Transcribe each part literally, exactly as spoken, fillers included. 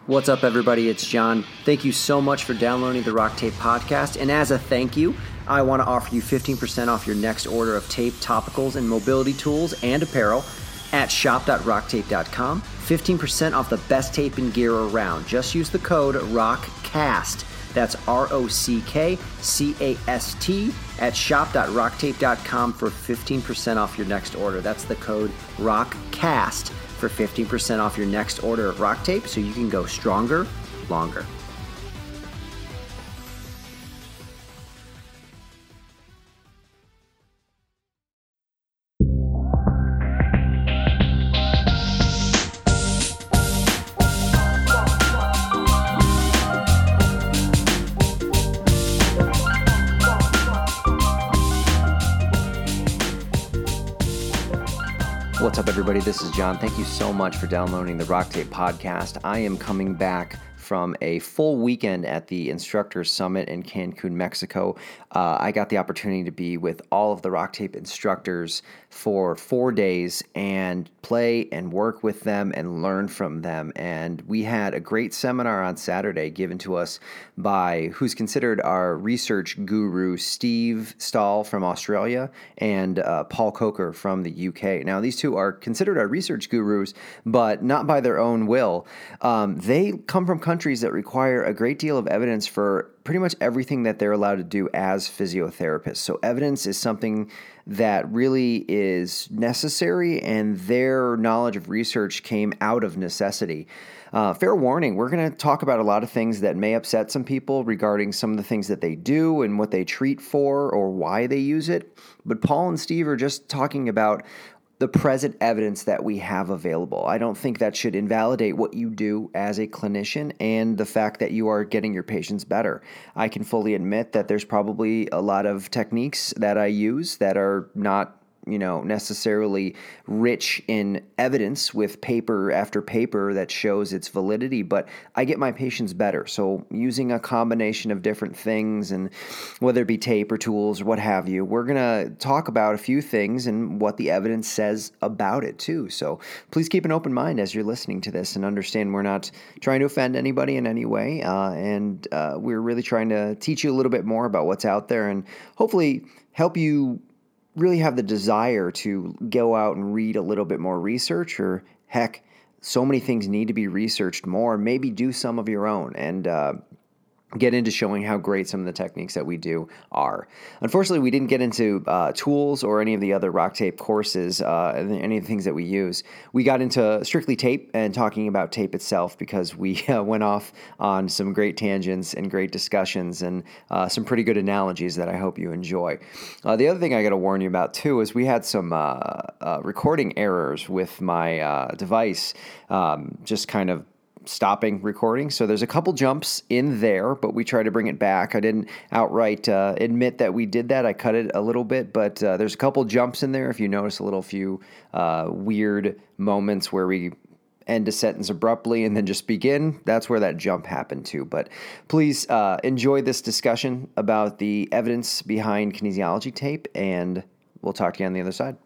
What's up, everybody? It's John. Thank you so much for downloading the Rock Tape podcast. And as a thank you, I want to offer you fifteen percent off your next order of tape, topicals, and mobility tools and apparel at shop dot rock tape dot com. fifteen percent off the best tape and gear around. Just use the code ROCKCAST. That's R O C K C A S T at shop dot rock tape dot com for fifteen percent off your next order. That's the code ROCKCAST for fifteen percent off your next order of Rock Tape so you can go stronger, longer. What's up, everybody? This is John. Thank you so much for downloading the Rock Tape podcast. I am coming back from a full weekend at the Instructors Summit in Cancun, Mexico. Uh, I got the opportunity to be with all of the Rock Tape instructors for four days and play and work with them and learn from them. And we had a great seminar on Saturday given to us by who's considered our research guru, Steve Stahl from Australia and uh, Paul Coker from the U K. Now, these two are considered our research gurus, but not by their own will. Um, they come from countries that require a great deal of evidence for pretty much everything that they're allowed to do as physiotherapists. So evidence is something that really is necessary, and their knowledge of research came out of necessity. Uh, fair warning, we're going to talk about a lot of things that may upset some people regarding some of the things that they do and what they treat for or why they use it. But Paul and Steve are just talking about the present evidence that we have available. I don't think that should invalidate what you do as a clinician and the fact that you are getting your patients better. I can fully admit that there's probably a lot of techniques that I use that are not, you know, necessarily rich in evidence with paper after paper that shows its validity, but I get my patients better. So using a combination of different things, and whether it be tape or tools or what have you, we're going to talk about a few things and what the evidence says about it too. So please keep an open mind as you're listening to this and understand we're not trying to offend anybody in any way. Uh, and uh, we're really trying to teach you a little bit more about what's out there and hopefully help you really have the desire to go out and read a little bit more research, or heck, so many things need to be researched more. Maybe do some of your own and uh, get into showing how great some of the techniques that we do are. Unfortunately, we didn't get into uh, tools or any of the other Rock Tape courses, uh, any of the things that we use. We got into strictly tape and talking about tape itself because we uh, went off on some great tangents and great discussions and uh, some pretty good analogies that I hope you enjoy. Uh, the other thing I got to warn you about too is we had some uh, uh, recording errors with my uh, device, um, just kind of stopping recording. So there's a couple jumps in there, but we try to bring it back. I didn't outright uh, admit that we did that. I cut it a little bit, but uh, there's a couple jumps in there. If you notice a little few uh, weird moments where we end a sentence abruptly and then just begin, that's where that jump happened to. But please uh, enjoy this discussion about the evidence behind kinesiology tape, and we'll talk to you on the other side.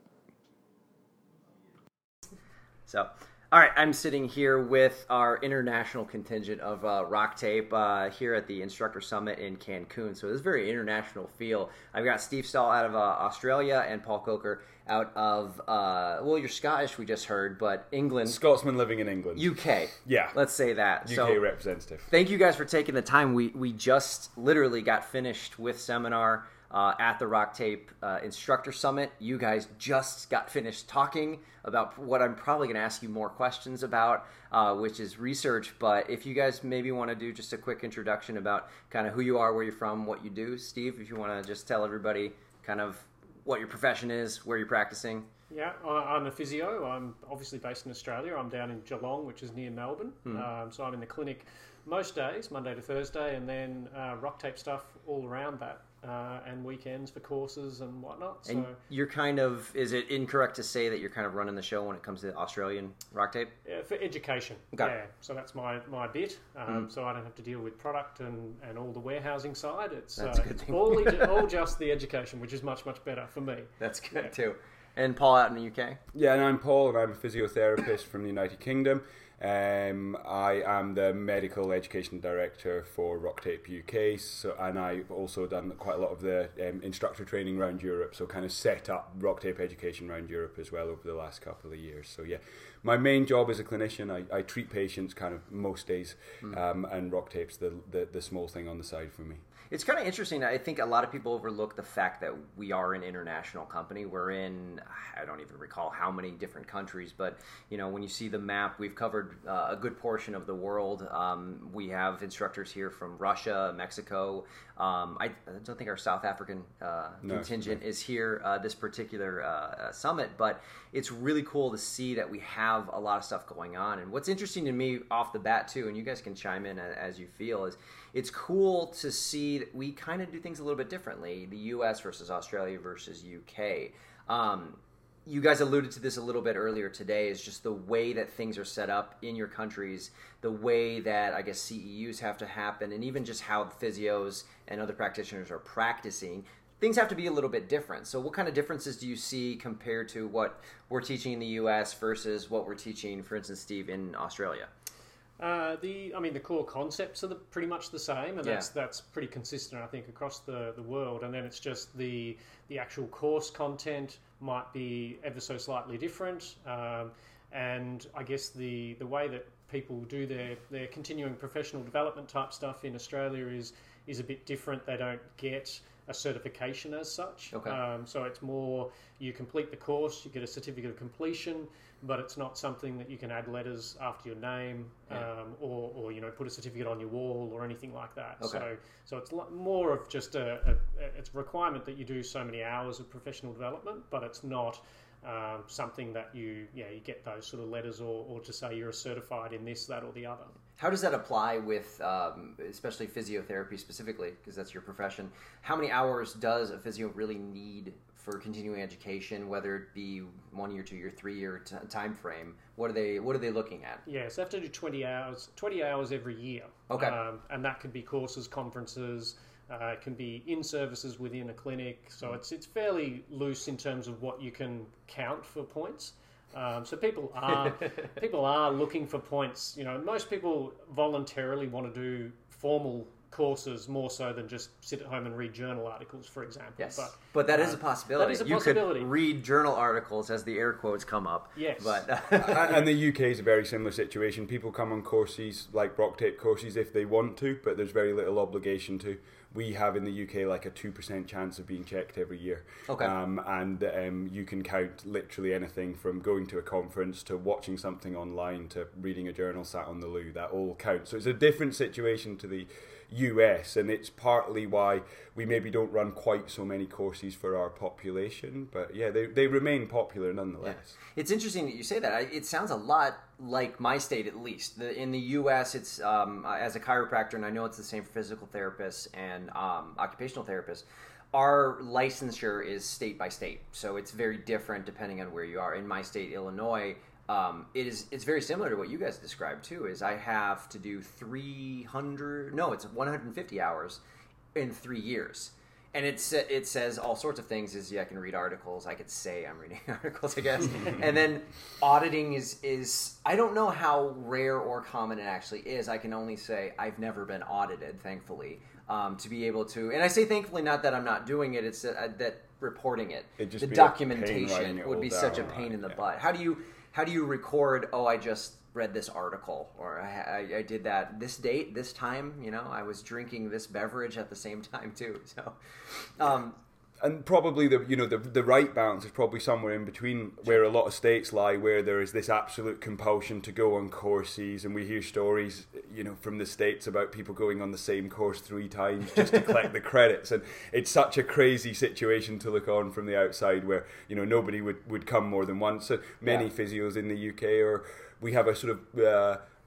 So, all right, I'm sitting here with our international contingent of uh, Rock Tape uh, here at the Instructor Summit in Cancun. So this is a very international feel. I've got Steve Stahl out of uh, Australia and Paul Coker out of, uh, well, you're Scottish, we just heard, but England. Scotsman living in England. U K. Yeah. Let's say that. U K so, representative. Thank you guys for taking the time. We, we just literally got finished with seminar Uh, at the Rock Tape uh, Instructor Summit. You guys just got finished talking about what I'm probably going to ask you more questions about, uh, which is research. But if you guys maybe want to do just a quick introduction about kind of who you are, where you're from, what you do. Steve, if you want to just tell everybody kind of what your profession is, where you're practicing. Yeah, I'm a physio. I'm obviously based in Australia. I'm down in Geelong, which is near Melbourne. Hmm. Um, so I'm in the clinic most days, Monday to Thursday, and then uh, Rock Tape stuff all around that. Uh, and weekends for courses and whatnot. So and you're kind of, is it incorrect to say that you're kind of running the show when it comes to Australian Rock Tape? Yeah, for education. Okay. Yeah, so that's my, my bit. Um, mm. So I don't have to deal with product and, and all the warehousing side. It's, that's uh, a good it's thing. all, all just the education, which is much, much better for me. That's good yeah. too. And Paul out in the U K? Yeah, and I'm Paul, and I'm a physiotherapist from the United Kingdom. Um, I am the medical education director for RockTape U K, so, and I've also done quite a lot of the um, instructor training around Europe, so kind of set up RockTape education around Europe as well over the last couple of years. So yeah, my main job as a clinician, I, I treat patients kind of most days, mm. um, and RockTape's the, the, the small thing on the side for me. It's kind of interesting. I think a lot of people overlook the fact that we are an international company. We're in, I don't even recall how many different countries, but you know, when you see the map, we've covered uh, a good portion of the world. Um, we have instructors here from Russia, Mexico. Um, I, I don't think our South African uh, no, contingent no. is here uh, this particular uh, summit, but it's really cool to see that we have a lot of stuff going on. And what's interesting to me off the bat too, and you guys can chime in as you feel, is it's cool to see that we kind of do things a little bit differently, the U S versus Australia versus U K. Um, you guys alluded to this a little bit earlier today, is just the way that things are set up in your countries, the way that, I guess, C E Us have to happen, and even just how physios and other practitioners are practicing. Things have to be a little bit different. So what kind of differences do you see compared to what we're teaching in the U S versus what we're teaching, for instance, Steve, in Australia? Uh, the, I mean, the core concepts are the, pretty much the same, and yeah. that's that's pretty consistent, I think, across the, the world. And then it's just the the actual course content might be ever so slightly different, um, and I guess the the way that people do their, their continuing professional development type stuff in Australia is is a bit different. They don't get a certification as such. Okay. Um, so it's more, you complete the course, you get a certificate of completion, but it's not something that you can add letters after your name, yeah. um, or, or you know, put a certificate on your wall or anything like that. Okay. So so it's more of just a, a, it's a requirement that you do so many hours of professional development, but it's not um, something that you yeah you get those sort of letters or, or to say you're certified in this, that, or the other. How does that apply with, um, especially physiotherapy specifically, because that's your profession? How many hours does a physio really need for continuing education, whether it be one year, two year, three year t- time frame? What are they What are they looking at? Yeah, so they have to do twenty hours, twenty hours every year. Okay, um, and that could be courses, conferences. Uh, it can be in services within a clinic. So it's it's fairly loose in terms of what you can count for points. Um, so people are people are looking for points. You know, most people voluntarily want to do formal courses more so than just sit at home and read journal articles, for example. Yes, but, but that uh, is a possibility. That is a you possibility. could read journal articles as the air quotes come up. Yes. But and the U K is a very similar situation. People come on courses like RockTape courses if they want to, but there's very little obligation to. We have in the U K like a two percent chance of being checked every year. Okay. Um, and um, you can count literally anything from going to a conference to watching something online to reading a journal sat on the loo. That all counts. So it's a different situation to the U S, and it's partly why we maybe don't run quite so many courses for our population, but yeah, they, they remain popular nonetheless. Yeah. It's interesting that you say that. I, it sounds a lot like my state, at least. The, in the U S, it's um, as a chiropractor, and I know it's the same for physical therapists and um, occupational therapists, our licensure is state by state, so it's very different depending on where you are. In my state, Illinois, Um, it is. It's very similar to what you guys described too. Is I have to do three hundred, no, it's one hundred fifty hours in three years, and it's it says all sorts of things. Is yeah, I can read articles. I could say I'm reading articles, I guess. And then auditing is is I don't know how rare or common it actually is. I can only say I've never been audited, thankfully, um, to be able to. And I say thankfully, not that I'm not doing it. It's that, that reporting it, It'd the just documentation it would be down, such a pain right, in the yeah. butt. How do you How do you record, oh, I just read this article, or I, I, I did that this date, this time, you know, I was drinking this beverage at the same time too. So, um, and probably the you know the the right balance is probably somewhere in between where a lot of states lie, where there is this absolute compulsion to go on courses, and we hear stories, you know, from the States about people going on the same course three times just to collect the credits, and it's such a crazy situation to look on from the outside, where you know nobody would, would come more than once. So many yeah. physios in the U K, or we have a sort of uh,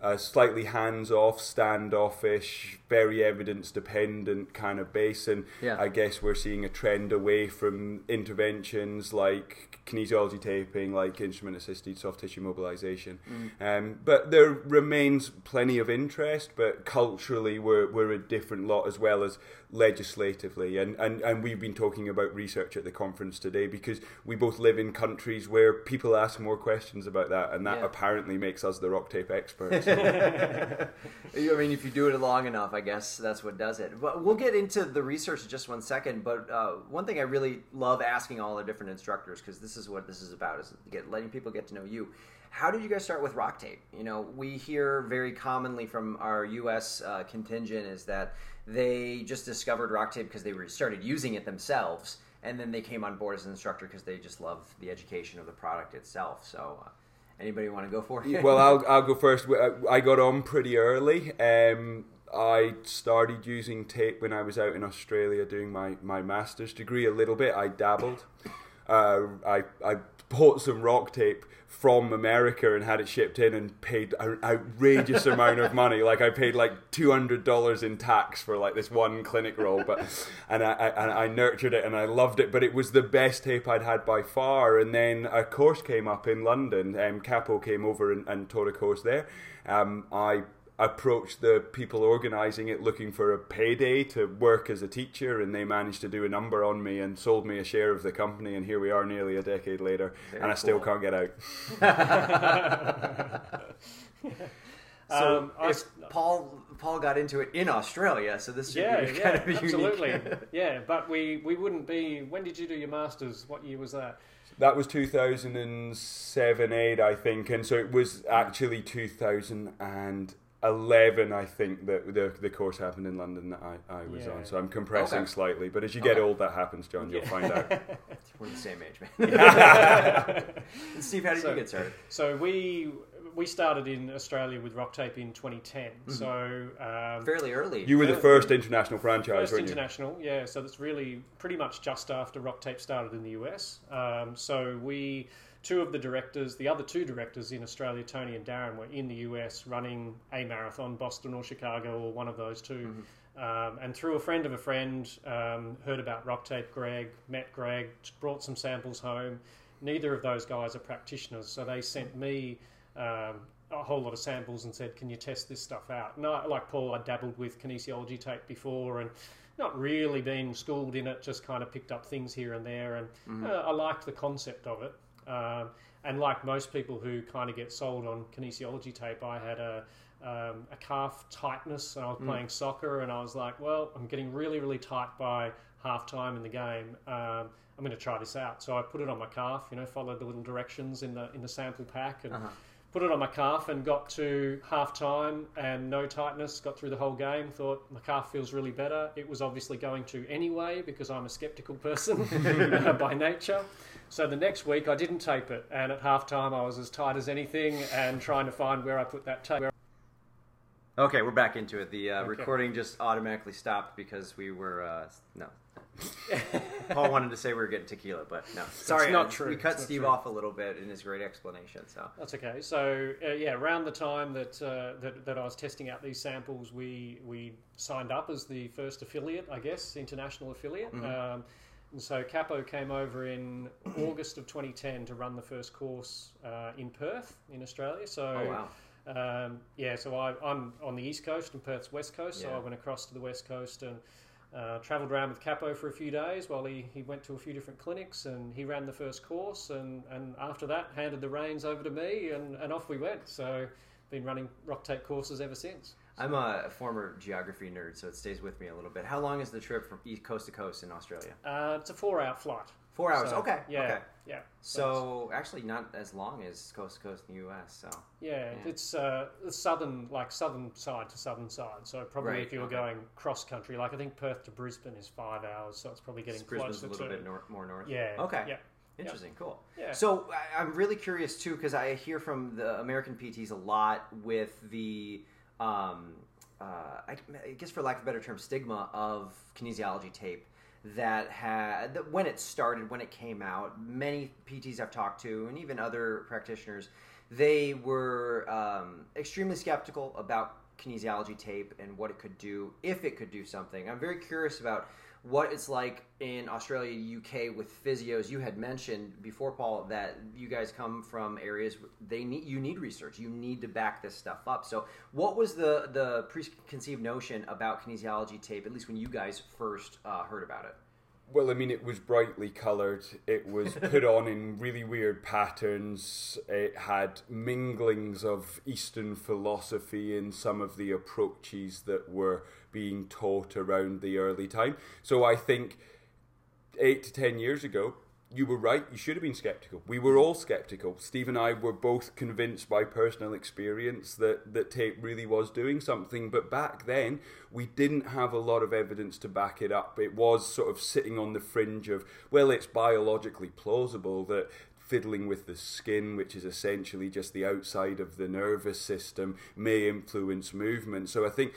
a slightly hands-off, standoffish, very evidence-dependent kind of base, and yeah. I guess we're seeing a trend away from interventions like kinesiology taping, like instrument-assisted soft tissue mobilization. Mm. Um, but there remains plenty of interest, but culturally we're, we're a different lot as well as legislatively. And, and, and we've been talking about research at the conference today because we both live in countries where people ask more questions about that, and that yeah. apparently makes us the rock tape experts. I mean, if you do it long enough, I guess that's what does it. But we'll get into the research in just one second. But uh, one thing I really love asking all the different instructors, because this is what this is about, is get, letting people get to know you. How did you guys start with rock tape? You know, we hear very commonly from our U S uh, contingent is that they just discovered rock tape because they were started using it themselves, and then they came on board as an instructor because they just love the education of the product itself. So, uh, anybody want to go for it? Well, I'll I'll go first. I got on pretty early. Um, I started using tape when I was out in Australia doing my, my master's degree a little bit. I dabbled. Uh, I I bought some rock tape from America and had it shipped in and paid an outrageous amount of money. Like I paid like two hundred dollars in tax for like this one clinic roll, but and I, I I nurtured it and I loved it. But it was the best tape I'd had by far. And then a course came up in London. Um, Capo came over and, and taught a course there. Um, I approached the people organising it looking for a payday to work as a teacher, and they managed to do a number on me and sold me a share of the company, and here we are nearly a decade later. Very and I cool. still can't get out. So um, if Paul Paul got into it in Australia, so this should yeah, be yeah, kind of absolutely. unique. Yeah, but we, we wouldn't be... When did you do your Masters? What year was that? That was two thousand seven, eight, I think, and so it was actually two thousand eleven, I think, that the the course happened in London that I, I was yeah. on. So I'm compressing okay. slightly, but as you get okay. old, that happens, John. You'll yeah. find out. We're the same age, man. And Steve, how did so, you get started? So we we started in Australia with rock tape in twenty ten. Mm-hmm. So um, fairly early. You were the first international franchise, first weren't international, you? yeah. So that's really pretty much just after rock tape started in the U S. Um, so we. Two of the directors, the other two directors in Australia, Tony and Darren, were in the U S running a marathon, Boston or Chicago, or one of those two. Mm-hmm. Um, and through a friend of a friend, um, heard about rock tape, Greg, met Greg, brought some samples home. Neither of those guys are practitioners, so they sent me um, a whole lot of samples and said, can you test this stuff out? And I, like Paul, I dabbled with kinesiology tape before and not really been schooled in it, just kind of picked up things here and there. And mm-hmm. uh, I liked the concept of it. Um, and like most people who kind of get sold on kinesiology tape, I had a um, a calf tightness, and I was mm. playing soccer, and I was like, well, I'm getting really, really tight by half time in the game. Um, I'm going to try this out. So I put it on my calf, you know, followed the little directions in the in the sample pack, and uh-huh. put it on my calf, and got to half time and no tightness. Got through the whole game. Thought my calf feels really better. It was obviously going to anyway because I'm a skeptical person by nature. So the next week I didn't tape it, and at halftime I was as tight as anything and trying to find where I put that tape. Okay, we're back into it. The uh, okay. recording just automatically stopped because we were, uh, no. Paul wanted to say we were getting tequila, but no. Sorry, it's not uh, true. We cut it's Steve off a little bit in his great explanation. So that's okay. So uh, yeah, around the time that, uh, that that I was testing out these samples, we we signed up as the first affiliate, I guess, international affiliate. Mm-hmm. Um, And so Capo came over in August of twenty ten to run the first course uh, in Perth, in Australia. So, oh, wow. um, yeah, so I, I'm on the East Coast and Perth's West Coast, yeah. so I went across to the West Coast and uh, travelled around with Capo for a few days while he, he went to a few different clinics, and he ran the first course, and, and after that handed the reins over to me, and, and off we went. So been running rock tape courses ever since. I'm a former geography nerd, so it stays with me a little bit. How long is the trip from east coast to coast in Australia? Uh, it's a four-hour flight. Four hours, so, okay. Yeah, okay. yeah. So, so actually not as long as coast to coast in the U S, so... Yeah, yeah. it's uh, southern, like southern side to southern side, so probably right, if you were okay. going cross-country, like I think Perth to Brisbane is five hours, so it's probably getting Brisbane's closer to... Brisbane's a little bit nor- more north? Yeah. Okay. Yeah. Interesting, yeah. cool. Yeah. So I, I'm really curious, too, because I hear from the American P Ts a lot with the... Um, Uh, I, I guess for lack of a better term, stigma of kinesiology tape that had, that when it started, when it came out, many P Ts I've talked to, and even other practitioners, they were um, extremely skeptical about kinesiology tape and what it could do, if it could do something. I'm very curious about what it's like in Australia, U K with physios. You had mentioned before, Paul, that you guys come from areas they need you need research. You need to back this stuff up. So what was the, the preconceived notion about kinesiology tape, at least when you guys first uh, heard about it? Well, I mean, it was brightly coloured. It was put on in really weird patterns. It had minglings of Eastern philosophy in some of the approaches that were being taught around the early time. So I think eight to ten years ago, you were right. You should have been skeptical. We were all skeptical. Steve and I were both convinced by personal experience that, that tape really was doing something. But back then, we didn't have a lot of evidence to back it up. It was sort of sitting on the fringe of, well, it's biologically plausible that fiddling with the skin, which is essentially just the outside of the nervous system, may influence movement. So I think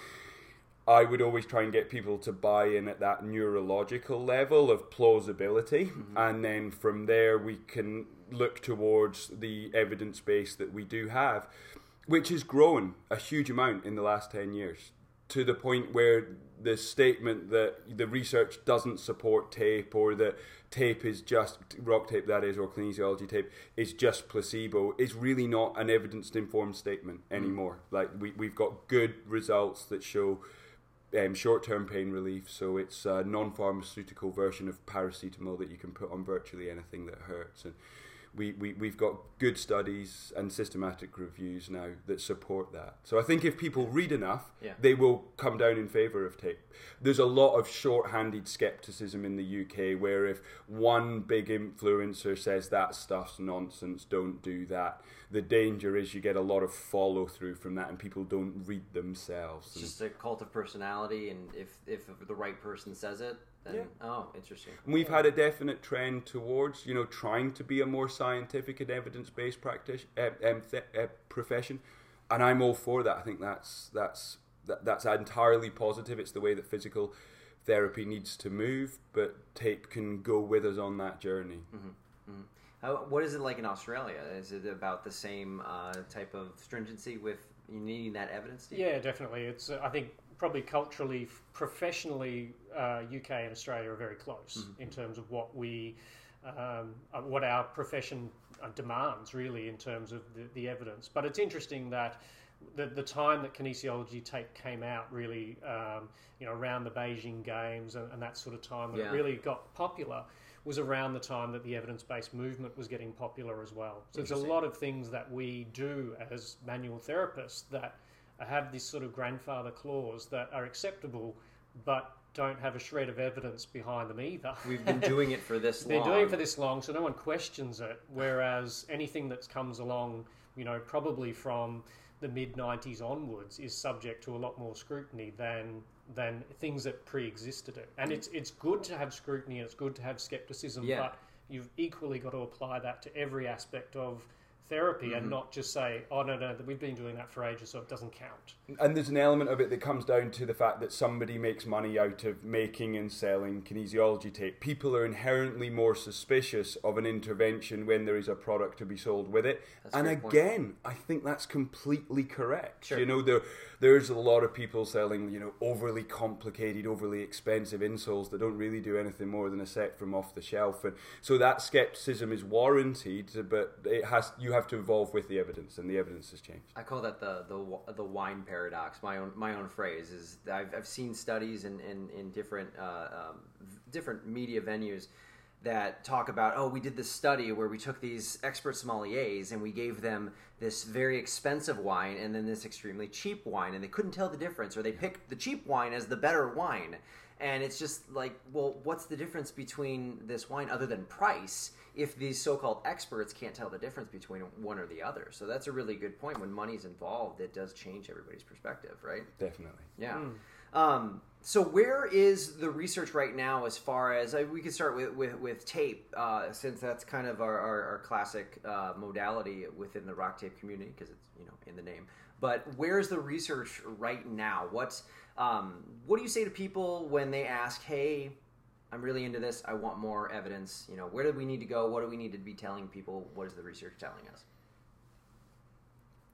I would always try and get people to buy in at that neurological level of plausibility. Mm-hmm. And then from there we can look towards the evidence base that we do have, which has grown a huge amount in the last ten years, to the point where the statement that the research doesn't support tape, or that tape is just, rock tape that is, or kinesiology tape, is just placebo, is really not an evidence-informed statement anymore. Mm-hmm. Like we, we've got good results that show Um, short-term pain relief, so it's a non-pharmaceutical version of paracetamol that you can put on virtually anything that hurts. And we, we, we've got good studies and systematic reviews now that support that. So I think if people read enough, yeah. they will come down in favour of tape. There's a lot of short-handed skepticism in the U K, where if one big influencer says that stuff's nonsense, don't do that, the danger is you get a lot of follow-through from that and people don't read themselves. It's just a cult of personality, and if, if the right person says it, then, yeah. oh, interesting. And we've had a definite trend towards, you know, trying to be a more scientific and evidence-based practice, uh, um, th- uh, profession, and I'm all for that. I think that's that's that, that's entirely positive. It's the way that physical therapy needs to move, but tape can go with us on that journey. Mm-hmm. Mm-hmm. How, what is it like in Australia? Is it about the same uh, type of stringency with you needing that evidence? Yeah, definitely. It's uh, I think probably culturally, professionally, uh, U K and Australia are very close mm-hmm. in terms of what we, um, uh, what our profession uh, demands, really, in terms of the, the evidence. But it's interesting that the the time that kinesiology tape came out, really, um, you know, around the Beijing Games and, and that sort of time, when yeah. it really got popular, was around the time that the evidence-based movement was getting popular as well. So there's a lot of things that we do as manual therapists that have this sort of grandfather clause that are acceptable, but don't have a shred of evidence behind them either. We've been doing it for this long. They're doing it for this long, so no one questions it, whereas anything that comes along, you know, probably from the mid nineties onwards is subject to a lot more scrutiny than than things that pre-existed it. And it's it's good to have scrutiny and it's good to have skepticism, yeah. but you've equally got to apply that to every aspect of therapy mm-hmm. and not just say, oh, no, no, we've been doing that for ages, so it doesn't count. And there's an element of it that comes down to the fact that somebody makes money out of making and selling kinesiology tape. People are inherently more suspicious of an intervention when there is a product to be sold with it. That's and again, point. I think that's completely correct. Sure. You know, there there's a lot of people selling, you know, overly complicated, overly expensive insoles that don't really do anything more than a set from off the shelf. And so that skepticism is warranted, but it has you have to evolve with the evidence, and the evidence has changed. I call that the the, the wine paradox. My own my own phrase is I've I've seen studies in in, in different uh, um, different media venues that talk about, oh, we did this study where we took these expert sommeliers and we gave them this very expensive wine and then this extremely cheap wine, and they couldn't tell the difference, or they picked the cheap wine as the better wine. And it's just like, well, what's the difference between this wine other than price if these so-called experts can't tell the difference between one or the other? So that's a really good point. When money's involved, it does change everybody's perspective, right? Definitely. Yeah. Mm. Um, so where is the research right now as far as, uh, we could start with, with, with tape, uh, since that's kind of our, our, our classic uh, modality within the rock tape community, because it's, you know, in the name. But where's the research right now? What's Um, what do you say to people when they ask, hey, I'm really into this, I want more evidence, you know, where do we need to go, what do we need to be telling people, what is the research telling us?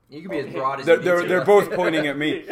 You can be as broad as they're, you they're, need to. they're both pointing at me.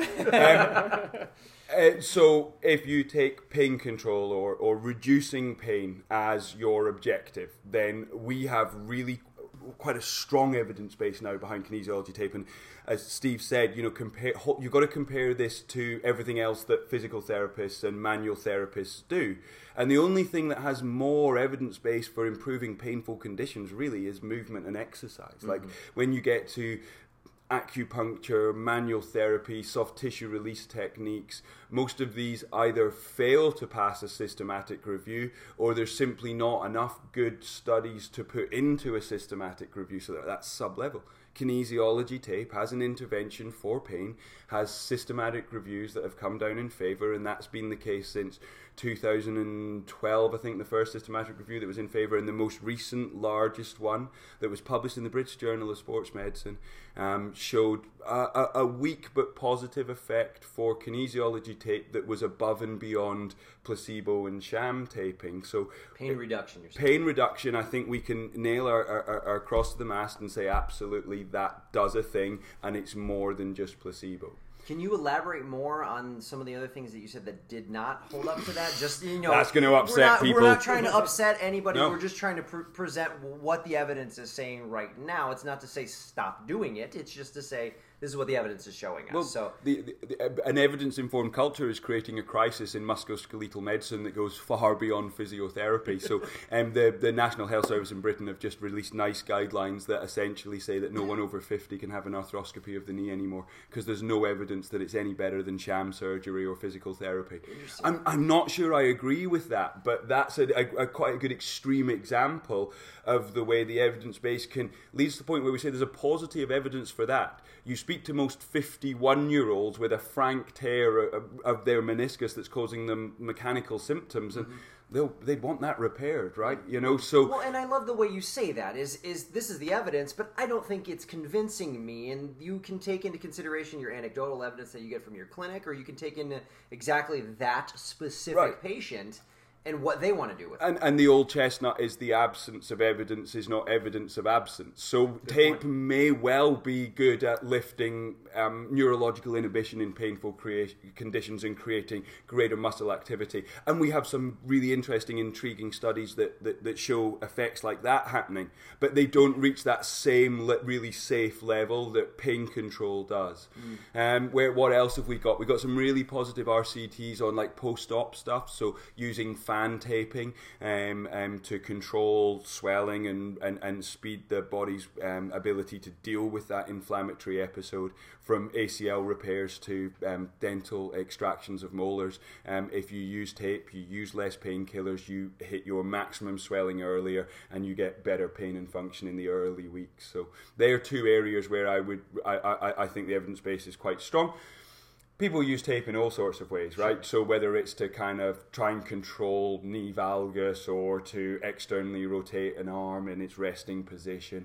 Um, uh, so if you take pain control or, or reducing pain as your objective, then we have really quite a strong evidence base now behind kinesiology tape. And as Steve said, you know, compare, you've got to compare this to everything else that physical therapists and manual therapists do. And the only thing that has more evidence base for improving painful conditions really is movement and exercise. Mm-hmm. Like when you get to acupuncture, manual therapy, soft tissue release techniques, most of these either fail to pass a systematic review or there's simply not enough good studies to put into a systematic review, so that that's sub-level. Kinesiology tape has an intervention for pain, has systematic reviews that have come down in favour, and that's been the case since two thousand twelve, I think, the first systematic review that was in favour, and the most recent, largest one that was published in the British Journal of Sports Medicine um, showed a, a, a weak but positive effect for kinesiology tape that was above and beyond placebo and sham taping. So pain reduction, you're saying. Pain reduction, I think we can nail our, our, our cross to the mast and say absolutely that does a thing, and it's more than just placebo. Can you elaborate more on some of the other things that you said that did not hold up to that? Just, you know, that's going to upset we're not, people. We're not trying to upset anybody. No. We're just trying to pre- present what the evidence is saying right now. It's not to say stop doing it. It's just to say this is what the evidence is showing us. Well, so the, the, the, an evidence-informed culture is creating a crisis in musculoskeletal medicine that goes far beyond physiotherapy. So um, the, the National Health Service in Britain have just released NICE guidelines that essentially say that no one over fifty can have an arthroscopy of the knee anymore because there's no evidence that it's any better than sham surgery or physical therapy. I'm, I'm not sure I agree with that, but that's a, a, a quite a good extreme example of the way the evidence base can leads to the point where we say there's a paucity of evidence for that. You speak to most fifty-one-year-olds with a frank tear of, of their meniscus that's causing them mechanical symptoms, and mm-hmm. they'll they'd want that repaired, right? You know, so well, and I love the way you say that. Is is this is the evidence, but I don't think it's convincing me. And you can take into consideration your anecdotal evidence that you get from your clinic, or you can take into exactly that specific right. patient and what they want to do with it. And, and the old chestnut is the absence of evidence is not evidence of absence. So good tape point. May well be good at lifting um, neurological inhibition in painful crea- conditions and creating greater muscle activity. And we have some really interesting, intriguing studies that, that, that show effects like that happening. But they don't reach that same le- really safe level that pain control does. Mm. Um, where what else have we got? We've got some really positive R C Ts on like post-op stuff. So using fan taping um, um, to control swelling and, and, and speed the body's um, ability to deal with that inflammatory episode, from A C L repairs to um, dental extractions of molars. Um, if you use tape, you use less painkillers, you hit your maximum swelling earlier, and you get better pain and function in the early weeks. So they are two areas where I would I, I, I think the evidence base is quite strong. People use tape in all sorts of ways, right? Sure. So whether it's to kind of try and control knee valgus or to externally rotate an arm in its resting position,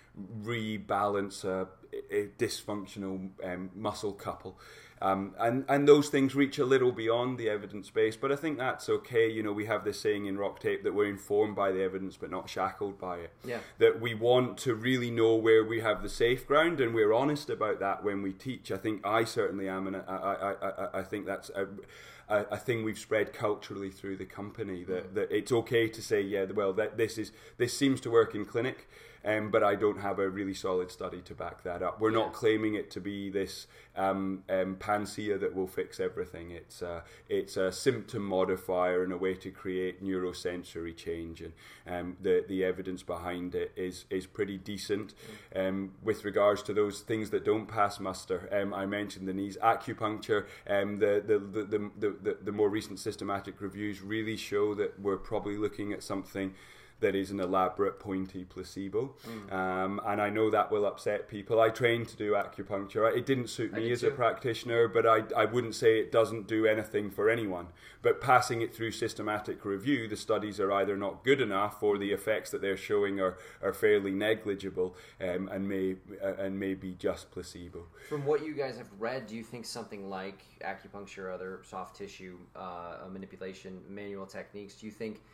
rebalance a, a dysfunctional um, muscle couple. Um, and, and those things reach a little beyond the evidence base, but I think that's okay. You know, we have this saying in Rock Tape that we're informed by the evidence but not shackled by it. Yeah. That we want to really know where we have the safe ground, and we're honest about that when we teach. I think I certainly am, and I, I, I, I think that's a, a, a thing we've spread culturally through the company, that, that it's okay to say, yeah, well, that this is this seems to work in clinic. Um, but I don't have a really solid study to back that up. We're not claiming it to be this um, um, panacea that will fix everything. It's a, it's a symptom modifier and a way to create neurosensory change. And um, the the evidence behind it is is pretty decent. Um, with regards to those things that don't pass muster, um, I mentioned the knees. Acupuncture, um, the, the, the, the, the, the more recent systematic reviews really show that we're probably looking at something that is an elaborate pointy placebo. Mm. Um, and I know that will upset people. I trained to do acupuncture. It didn't suit me as too. a practitioner, but I, I wouldn't say it doesn't do anything for anyone. But passing it through systematic review, the studies are either not good enough or the effects that they're showing are, are fairly negligible um, and may uh, and may be just placebo. From what you guys have read, do you think something like acupuncture, other soft tissue uh, manipulation, manual techniques, do you think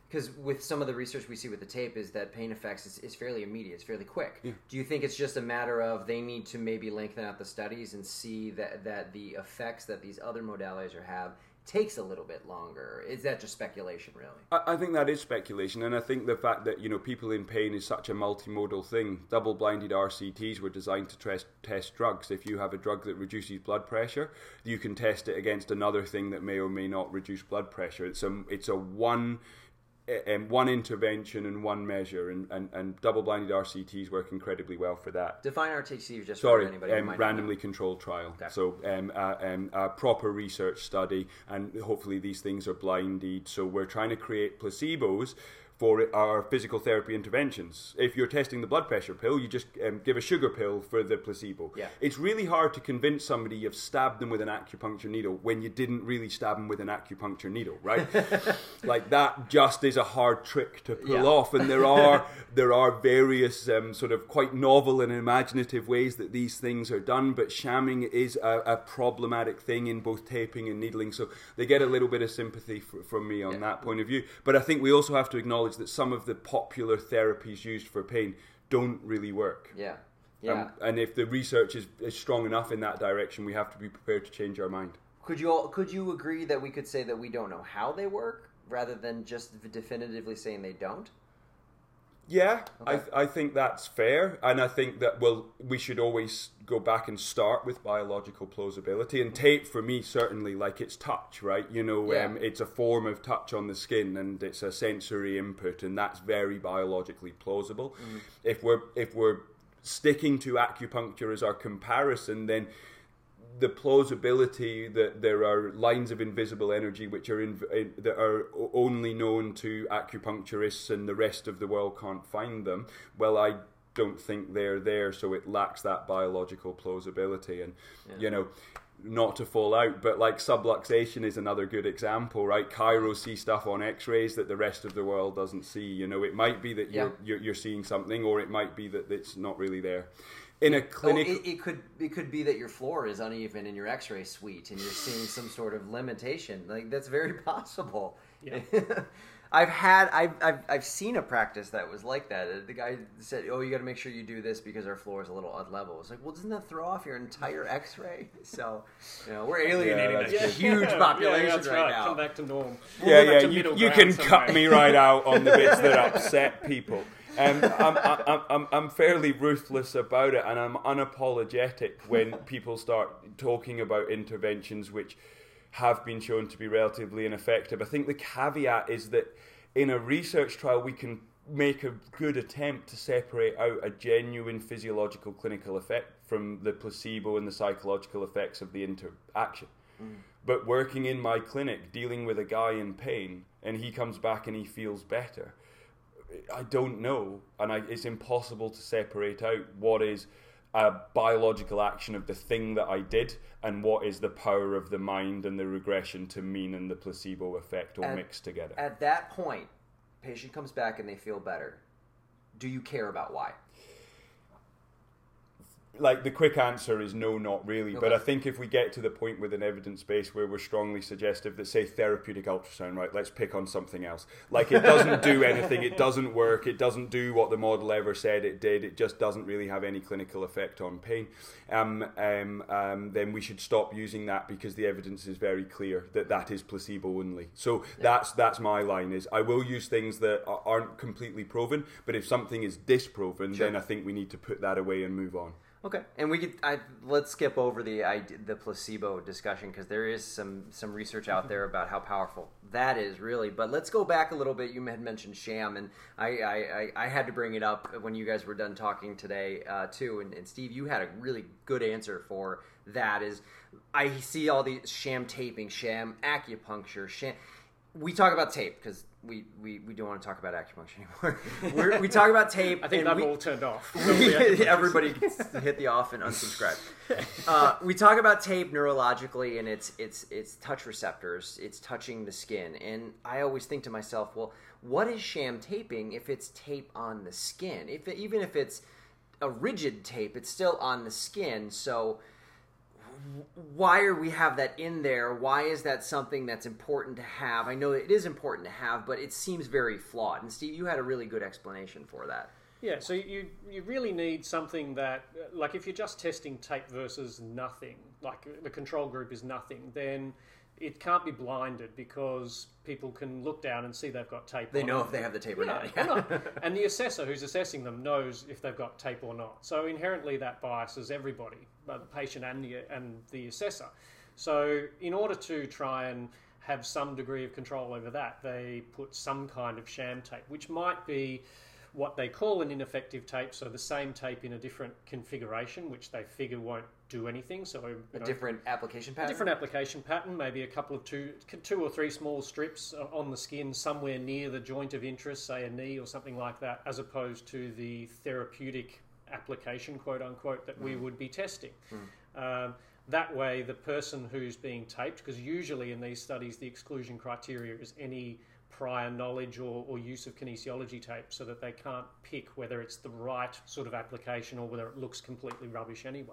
because with some of the research we see with the tape is that pain effects is, is fairly immediate, it's fairly quick. Yeah. Do you think it's just a matter of they need to maybe lengthen out the studies and see that, that the effects that these other modalities are have takes a little bit longer? Is that just speculation, really? I, I think that is speculation, and I think the fact that, you know, people in pain is such a multimodal thing. Double-blinded R C Ts were designed to test, test drugs. If you have a drug that reduces blood pressure, you can test it against another thing that may or may not reduce blood pressure. It's a, it's a one... Um, one intervention and one measure, and, and, and double-blinded R C Ts work incredibly well for that. Define R T C just Sorry, for anybody who um, might randomly not know. controlled trial. Okay. So um, uh, um, a proper research study, and hopefully these things are blinded. So we're trying to create placebos for our physical therapy interventions. If you're testing the blood pressure pill, you just um, give a sugar pill for the placebo. Yeah. It's really hard to convince somebody you've stabbed them with an acupuncture needle when you didn't really stab them with an acupuncture needle, right? Like, that just is a hard trick to pull Yeah. off, and there are there are various um, sort of quite novel and imaginative ways that these things are done, but shamming is a, a problematic thing in both taping and needling, so they get a little bit of sympathy f- from me on Yeah. that point of view. But I think we also have to acknowledge that some of the popular therapies used for pain don't really work. Yeah. Yeah. Um, and if the research is, is strong enough in that direction, we have to be prepared to change our mind. Could you all, could you agree that we could say that we don't know how they work rather than just definitively saying they don't? Yeah, Okay. I I think that's fair, and I think that, well, we should always go back and start with biological plausibility. And tape, for me, certainly, like, it's touch, right? You know, Yeah. um, it's a form of touch on the skin, and it's a sensory input, and that's very biologically plausible. Mm-hmm. If we're if we're sticking to acupuncture as our comparison, then the plausibility that there are lines of invisible energy which are in, in, that are o- only known to acupuncturists and the rest of the world can't find them, well, I don't think they're there, so it lacks that biological plausibility. And Yeah. you know, not to fall out, but like subluxation is another good example, right? Chiros see stuff on x-rays that the rest of the world doesn't see. You know, it might be that you're, Yeah. you're you're seeing something, or it might be that it's not really there. In a Oh, clinic, it, it could it could be that your floor is uneven in your X-ray suite, and you're seeing some sort of limitation. Like, that's very possible. Yeah. I've had I've, I've I've seen a practice that was like that. The guy said, "Oh, you got to make sure you do this because our floor is a little unlevel." It's like, well, doesn't that throw off your entire X-ray? So, you know, we're alienating Yeah, this that's huge Yeah, population that's right, right. now. Come back to norm. yeah, We'll go yeah, back to you, middle you ground can cut somewhere. me right out on the bits that upset people. Um, I'm, I'm, I'm, I'm fairly ruthless about it, and I'm unapologetic when people start talking about interventions which have been shown to be relatively ineffective. I think the caveat is that in a research trial, we can make a good attempt to separate out a genuine physiological clinical effect from the placebo and the psychological effects of the interaction. Mm. But working in my clinic, dealing with a guy in pain, and he comes back and he feels better, I don't know, and I, it's impossible to separate out what is a biological action of the thing that I did and what is the power of the mind and the regression to mean and the placebo effect all At- mixed together. At that point, patient comes back and they feel better. Do you care about why? Like, the quick answer is no, not really. Okay. But I think if we get to the point with an evidence base where we're strongly suggestive that, say, therapeutic ultrasound, right, let's pick on something else. Like, it doesn't do anything, it doesn't work, it doesn't do what the model ever said it did, it just doesn't really have any clinical effect on pain, um, um, um, then we should stop using that because the evidence is very clear that that is placebo only. So yeah. that's that's my line, is I will use things that aren't completely proven, but if something is disproven, sure. then I think we need to put that away and move on. Okay, and we could I, let's skip over the I, the placebo discussion because there is some some research out there about how powerful that is, really. But let's go back a little bit. You had mentioned sham, and I I, I had to bring it up when you guys were done talking today uh, too. And, and Steve, you had a really good answer for that. Is I see all these sham taping, sham acupuncture, sham. We talk about tape because we, we, we don't want to talk about acupuncture anymore. We're, we talk about tape. I think and they've we, all turned off. Everybody gets to hit the off and unsubscribe. Uh, we talk about tape neurologically, and it's it's it's touch receptors. It's touching the skin, and I always think to myself, well, what is sham taping if it's tape on the skin? If it, even if it's a rigid tape, it's still on the skin. So why are we have that in there? Why is that something that's important to have? I know it is important to have, but it seems very flawed. And Steve, you had a really good explanation for that. Yeah, so you you really need something that, like if you're just testing tape versus nothing, like the control group is nothing, then it can't be blinded because people can look down and see they've got tape They on know it. if they have the tape or Yeah, not. or not. And the assessor who's assessing them knows if they've got tape or not. So inherently that biases everybody, the patient and the, and the assessor. So in order to try and have some degree of control over that, they put some kind of sham tape, which might be what they call an ineffective tape, so the same tape in a different configuration, which they figure won't do anything. So you A know, different application pattern? a different application pattern, maybe a couple of two, two or three small strips on the skin somewhere near the joint of interest, say a knee or something like that, as opposed to the therapeutic application, quote unquote, that mm. we would be testing. Mm. Um, that way, the person who's being taped, because usually in these studies the exclusion criteria is any prior knowledge or, or use of kinesiology tape, so that they can't pick whether it's the right sort of application or whether it looks completely rubbish anyway.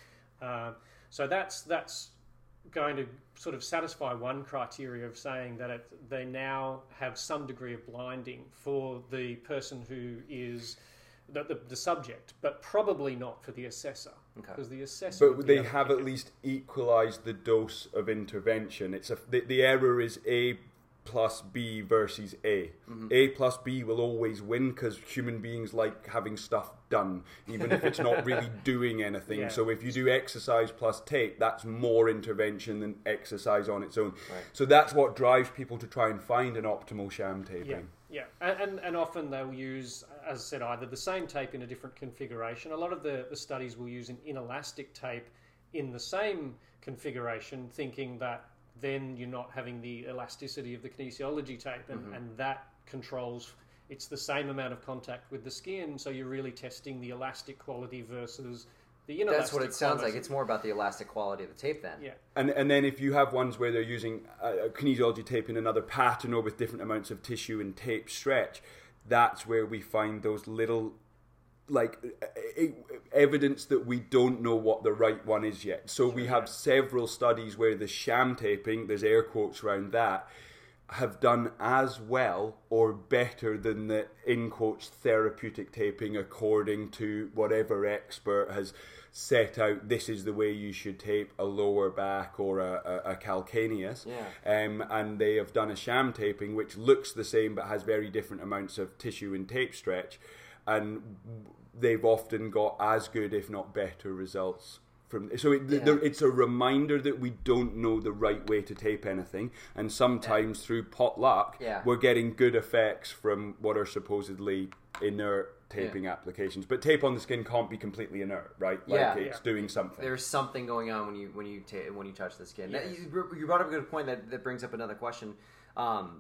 Uh, so that's that's going to sort of satisfy one criteria of saying that it, they now have some degree of blinding for the person who is the, the, the subject, but probably not for the assessor. Because okay. the assessor, but they have at least equalised the dose of intervention. It's a the, the error is A plus B versus A. Mm-hmm. A plus B will always win because human beings like having stuff done, even if it's not really doing anything. Yeah. So if you do exercise plus tape, that's more intervention than exercise on its own. Right. So that's what drives people to try and find an optimal sham taping. Yeah. Yeah, and, and and often they'll use, as I said, either the same tape in a different configuration. A lot of the, the studies will use an inelastic tape in the same configuration, thinking that then you're not having the elasticity of the kinesiology tape, and, mm-hmm. and that controls, it's the same amount of contact with the skin, so you're really testing the elastic quality versus the inelastic. That's what it sounds quality. Like. It's more about the elastic quality of the tape then. Yeah. And and then if you have ones where they're using a kinesiology tape in another pattern or with different amounts of tissue and tape stretch, that's where we find those little like evidence that we don't know what the right one is yet. So sure, we have yeah. several studies where the sham taping, there's air quotes around that, have done as well or better than the in quotes therapeutic taping according to whatever expert has set out this is the way you should tape a lower back or a, a, a calcaneus. Yeah. Um, and they have done a sham taping which looks the same but has very different amounts of tissue and tape stretch, and they've often got as good if not better results. From, so it, yeah. the, it's a reminder that we don't know the right way to tape anything, and sometimes yeah. through pot luck yeah. we're getting good effects from what are supposedly inert taping yeah. applications. But tape on the skin can't be completely inert, right? Like yeah. it's yeah. doing something. There's something going on when you when you ta- when you touch the skin. Yes. That, you, you brought up a good point that, that brings up another question. Um,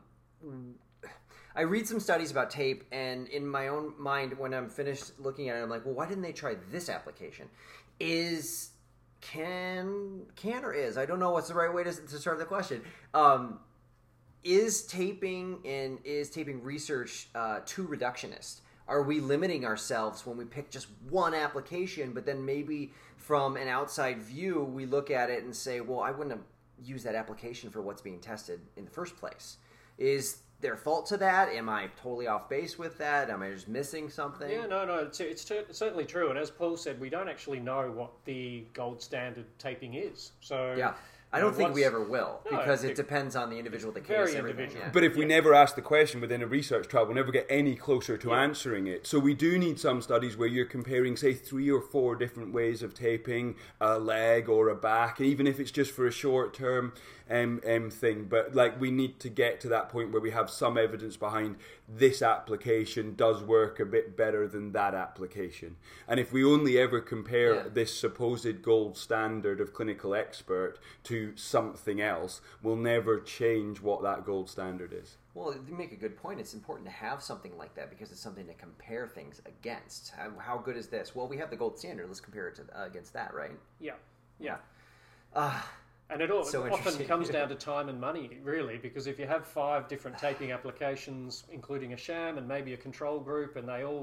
I read some studies about tape, and in my own mind, when I'm finished looking at it, I'm like, well, why didn't they try this application? Is can can or is I don't know what's the right way to, to start the question. Um, is taping and is taping research uh, too reductionist? Are we limiting ourselves when we pick just one application, but then maybe from an outside view we look at it and say, well, I wouldn't have used that application for what's being tested in the first place? Is there fault to that? Am I totally off base with that? Am I just missing something? Yeah, no, no, it's, it's t- certainly true. And as Paul said, we don't actually know what the gold standard taping is. So yeah. I don't think we ever will, no, because it depends on the individual, the case, very everything. individual. Yeah. But if we yeah. never ask the question within a research trial, we'll never get any closer to yeah. answering it. So we do need some studies where you're comparing, say, three or four different ways of taping a leg or a back, even if it's just for a short-term um, um, thing. But like, we need to get to that point where we have some evidence behind this application does work a bit better than that application. And if we only ever compare yeah. this supposed gold standard of clinical expert to something else, we'll never change what that gold standard is. Well, you make a good point. It's important to have something like that because it's something to compare things against. How, how good is this? Well, we have the gold standard. Let's compare it to, uh, against that, right? Yeah, yeah. Uh, and it, all, so it often comes down to time and money, really, because if you have five different taping applications, including a sham and maybe a control group, and they all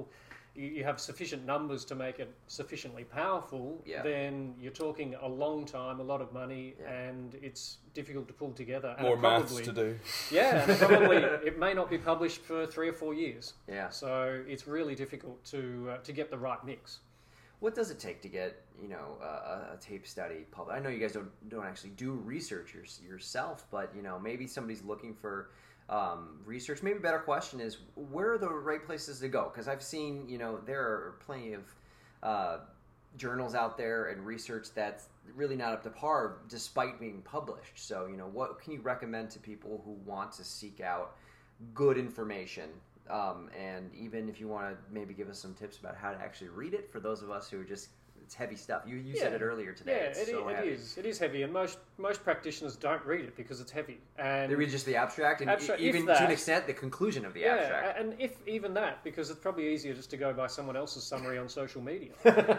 you, you have sufficient numbers to make it sufficiently powerful, Yeah. then you're talking a long time, a lot of money, Yeah. and it's difficult to pull together. And More it probably, maths to do. Yeah, and probably it may not be published for three or four years. Yeah. So it's really difficult to uh, to get the right mix. What does it take to get, you know, a, a tape study published? I know you guys don't don't actually do research your, yourself, but you know, maybe somebody's looking for um, research. Maybe a better question is, where are the right places to go? Because I've seen, you know, there are plenty of uh, journals out there and research that's really not up to par, despite being published. So, you know, what can you recommend to people who want to seek out good information? Um, and even if you want to maybe give us some tips about how to actually read it for those of us who are just, it's heavy stuff. You you said Yeah. it earlier today. Yeah, it's it, so it heavy. is. It is heavy, and most most practitioners don't read it because it's heavy. And They read just the abstract and Abstract, e- if even that. to an extent the conclusion of the yeah, abstract. and if even that, because it's probably easier just to go by someone else's summary on social media,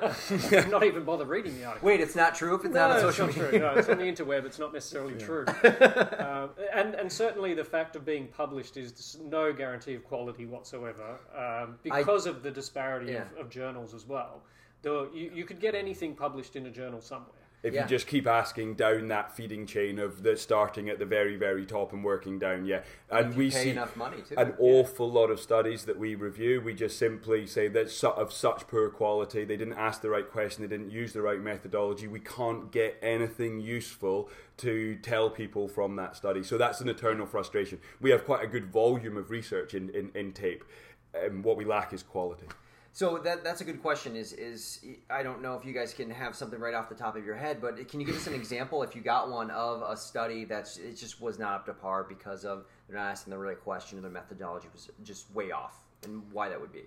not even bother reading the article. Wait, it's not true if it's No, not on it's social not media. true. No, it's on the interweb. It's not necessarily true. um, and and certainly the fact of being published is no guarantee of quality whatsoever, um, because of the disparity Yeah. of, of journals as well. Though you, you could get anything published in a journal somewhere. If Yeah. you just keep asking down that feeding chain of the starting at the very, very top and working down, yeah. And If you we pay see enough money too. an Yeah. awful lot of studies that we review. We just simply say that su- of such poor quality, they didn't ask the right question, they didn't use the right methodology. We can't get anything useful to tell people from that study. So that's an eternal frustration. We have quite a good volume of research in, in, in tape. And what we lack is quality. So that that's a good question. Is is I don't know if you guys can have something right off the top of your head, but can you give us an example, if you got one, of a study that's it just was not up to par because of they're not asking the right question or their methodology was just way off, and why that would be?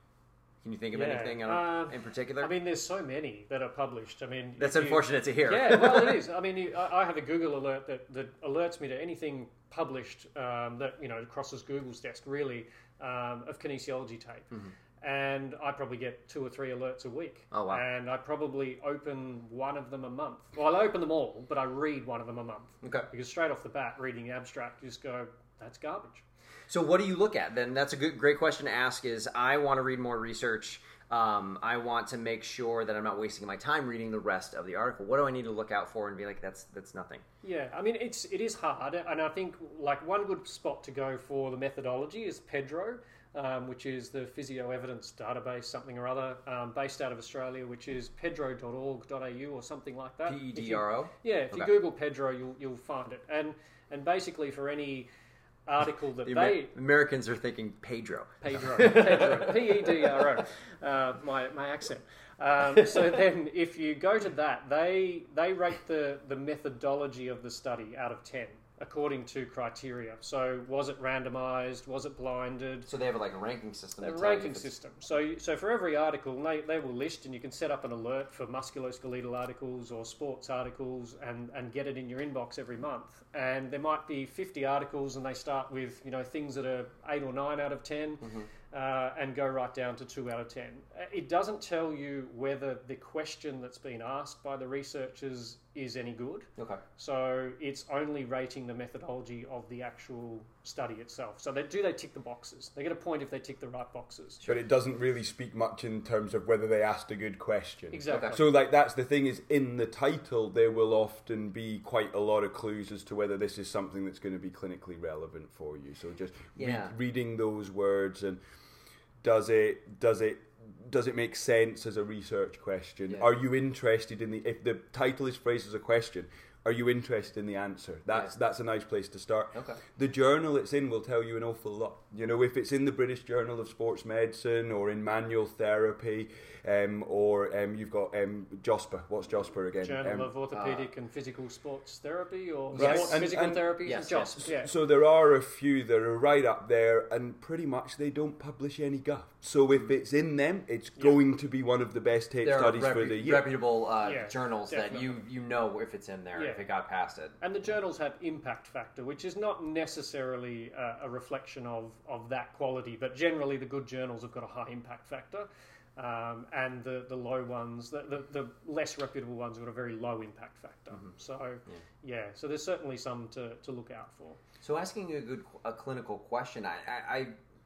Can you think of Yeah, anything uh, um, in particular? I mean, there's so many that are published. I mean, that's if you- unfortunate to hear. Yeah, well, it is. I mean, you, I I have a Google alert that, that alerts me to anything published um, that you know crosses Google's desk, really, um, of kinesiology tape. Mm-hmm. And I probably get two or three alerts a week. Oh, wow. And I probably open one of them a month. Well, I open them all, but I read one of them a month. Okay. Because straight off the bat, reading the abstract, you just go, that's garbage. So what do you look at then? That's a good, great question to ask. Is I want to read more research. Um, I want to make sure that I'm not wasting my time reading the rest of the article. What do I need to look out for and be like, that's that's nothing? Yeah, I mean, it's it is hard, and I think like one good spot to go for the methodology is Pedro, um, which is the physio evidence database, something or other, um, based out of Australia, which is pedro dot org dot a u or something like that. P E If D you- R O? Yeah, if you Okay. Google Pedro, you'll you'll find it, and and basically for any article that The they Amer- Americans are thinking Pedro. Pedro, Pedro, P E D R O, uh, my my accent. Um, so then, if you go to that, they they rate the the methodology of the study out of ten according to criteria. So, was it randomized? Was it blinded? So they have like a ranking system. A to tell you ranking if it's- system. So, you- so for every article, they, they will list, and you can set up an alert for musculoskeletal articles or sports articles, and, and get it in your inbox every month. And there might be fifty articles, and they start with you know things that are eight or nine out of ten, Mm-hmm. uh, and go right down to two out of ten. Uh, It doesn't tell you whether the question that's been asked by the researchers is any good. Okay. So it's only rating the methodology of the actual study itself. So they, do they tick the boxes? They get a point if they tick the right boxes. But it doesn't really speak much in terms of whether they asked a good question. Exactly. So, like, that's the thing is, in the title, there will often be quite a lot of clues as to whether this is something that's going to be clinically relevant for you. So, just re- Yeah. reading those words and does it does it does it make sense as a research question? Yeah. Are you interested in the if the title is phrased as a question? Are you interested in the answer? That's Yeah. that's a nice place to start. Okay. The journal it's in will tell you an awful lot. You know, if it's in the British Journal of Sports Medicine or in Manual Therapy, um, or um, you've got um, JOSPA. What's JOSPA again? Journal Um, of Orthopedic and Physical Sports Therapy or Yes. Sports And- Physical and- Therapy? Yes, Just, yeah. So there are a few that are right up there, and pretty much they don't publish any guff. So if it's in them, it's going to be one of the best tape There are studies repu- for the year. reputable uh, Yeah, journals that definitely. you you know if it's in there, Yeah. if it got past it. And the journals have impact factor, which is not necessarily uh, a reflection of, of that quality, but generally the good journals have got a high impact factor, um, and the, the low ones, the, the, the less reputable ones have got a very low impact factor. So, yeah. so there's certainly some to, to look out for. So asking a good a clinical question, I, I, I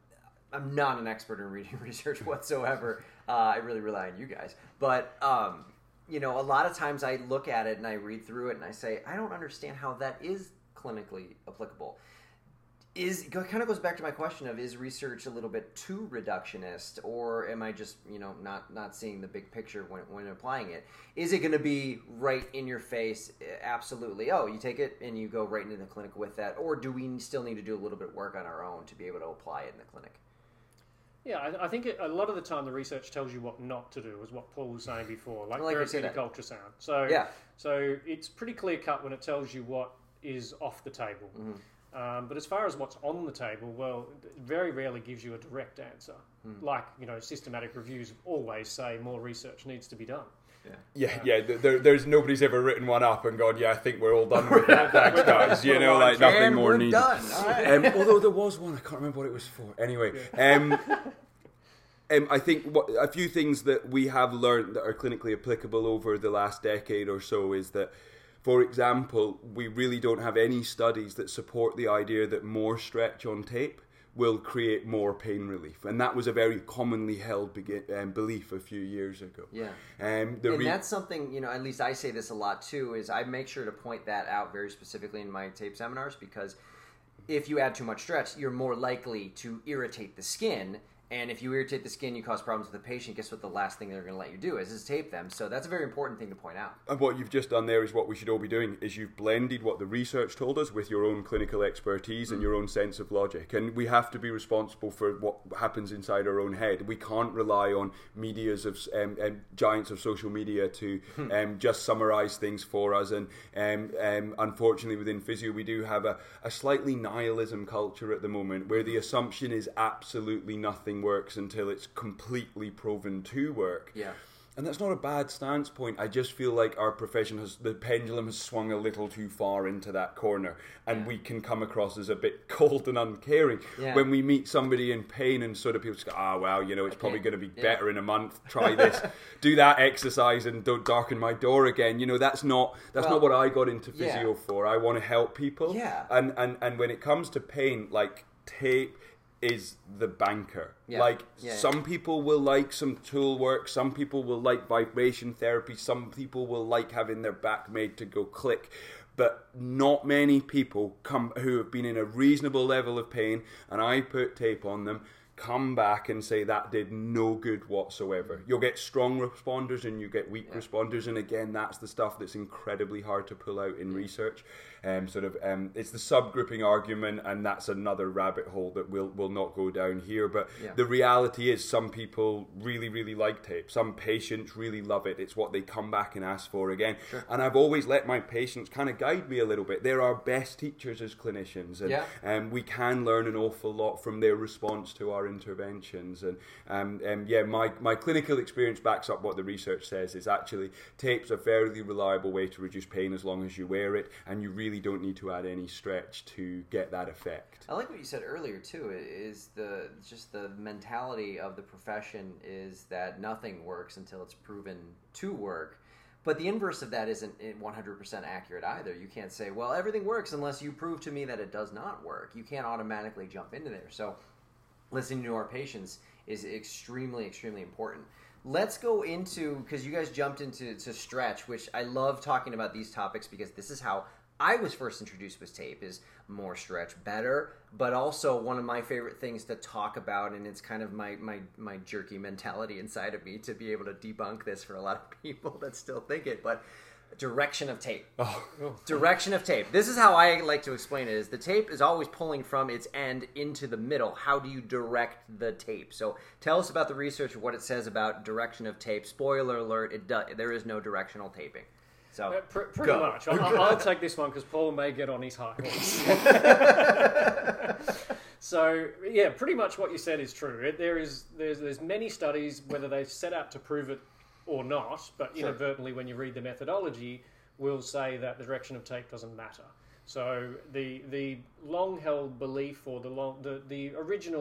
I'm not an expert in reading research whatsoever. Uh, I really rely on you guys. But, um, you know, a lot of times I look at it and I read through it and I say, I don't understand how that is clinically applicable. Is it kind of goes back to my question of, is research a little bit too reductionist, or am I just, you know, not, not seeing the big picture when, when applying it? Is it going to be right in your face? Absolutely. Oh, you take it and you go right into the clinic with that, or do we still need to do a little bit of work on our own to be able to apply it in the clinic? Yeah, I, I think it, a lot of the time the research tells you what not to do, is what Paul was saying before, like, like therapeutic ultrasound. So, yeah. so it's pretty clear cut when it tells you what is off the table. Mm-hmm. Um, but as far as what's on the table, well, it very rarely gives you a direct answer. Mm. Like, you know, systematic reviews always say more research needs to be done. Yeah, yeah, yeah. There, there's nobody's ever written one up and gone, yeah, I think we're all done with that, thanks, guys. You know, like nothing and more we're needed. Done. All right. um, although there was one, I can't remember what it was for. Anyway, um, um, I think what, a few things that we have learned that are clinically applicable over the last decade or so is that, for example, we really don't have any studies that support the idea that more stretch on tape will create more pain relief. And that was a very commonly held begin, um, belief a few years ago. Yeah. Um, the and re- that's something, you know, at least I say this a lot too, is I make sure to point that out very specifically in my tape seminars, because if you add too much stretch, you're more likely to irritate the skin. And if you irritate the skin, you cause problems with the patient. Guess what the last thing they're going to let you do is, is tape them. So that's a very important thing to point out. And what you've just done there is what we should all be doing, is you've blended what the research told us with your own clinical expertise mm. and your own sense of logic. And we have to be responsible for what happens inside our own head. We can't rely on medias of um, um, giants of social media to um, just summarize things for us. And um, um, unfortunately, within physio, we do have a, a slightly nihilism culture at the moment, where the assumption is absolutely nothing works until it's completely proven to work. Yeah. And that's not a bad stance point. I just feel like our profession has, the pendulum has swung a little too far into that corner, and yeah. we can come across as a bit cold and uncaring yeah. when we meet somebody in pain, and sort of people just go, ah, oh, well, you know, it's okay. probably going to be yeah. better in a month. Try this, do that exercise, and don't darken my door again. You know, that's not that's well, not what I got into physio yeah. for. I want to help people. Yeah. And and and when it comes to pain, like tape is the banker. Yeah. Like yeah, some yeah. people will like some tool work, some people will like vibration therapy, some people will like having their back made to go click, but not many people come who have been in a reasonable level of pain and I put tape on them come back and say that did no good whatsoever. You'll get strong responders and you get weak yeah. responders, and again, that's the stuff that's incredibly hard to pull out in yeah. research. Um, sort of, um, it's the subgrouping argument, and that's another rabbit hole that we'll will not go down here. But yeah. the reality is, some people really, really like tape. Some patients really love it. It's what they come back and ask for again. Sure. And I've always let my patients kind of guide me a little bit. They're our best teachers as clinicians, and yeah. um, we can learn an awful lot from their response to our interventions. And um, um, yeah, my my clinical experience backs up what the research says. Is actually tape's a fairly reliable way to reduce pain as long as you wear it, and you really don't need to add any stretch to get that effect. I like what you said earlier too, is the just the mentality of the profession is that nothing works until it's proven to work. But the inverse of that isn't one hundred percent accurate either. You can't say, well, everything works unless you prove to me that it does not work. You can't automatically jump into there. So listening to our patients is extremely, extremely important. Let's go into, because you guys jumped into to stretch, which I love talking about these topics because this is how I was first introduced with tape, is more stretch better, but also one of my favorite things to talk about, and it's kind of my, my, my jerky mentality inside of me to be able to debunk this for a lot of people that still think it, but direction of tape. Oh. Direction of tape. This is how I like to explain it, is the tape is always pulling from its end into the middle. How do you direct the tape? So tell us about the research of what it says about direction of tape. Spoiler alert, it does, there is no directional taping. So, uh, pr- pretty go. much. I'll, I'll take this one because Paul may get on his high horse. So, yeah, pretty much what you said is true. It, there is there's there's many studies, whether they set out to prove it or not, but sure. inadvertently, when you read the methodology, will say that the direction of tape doesn't matter. So the the long held belief, or the long the, the original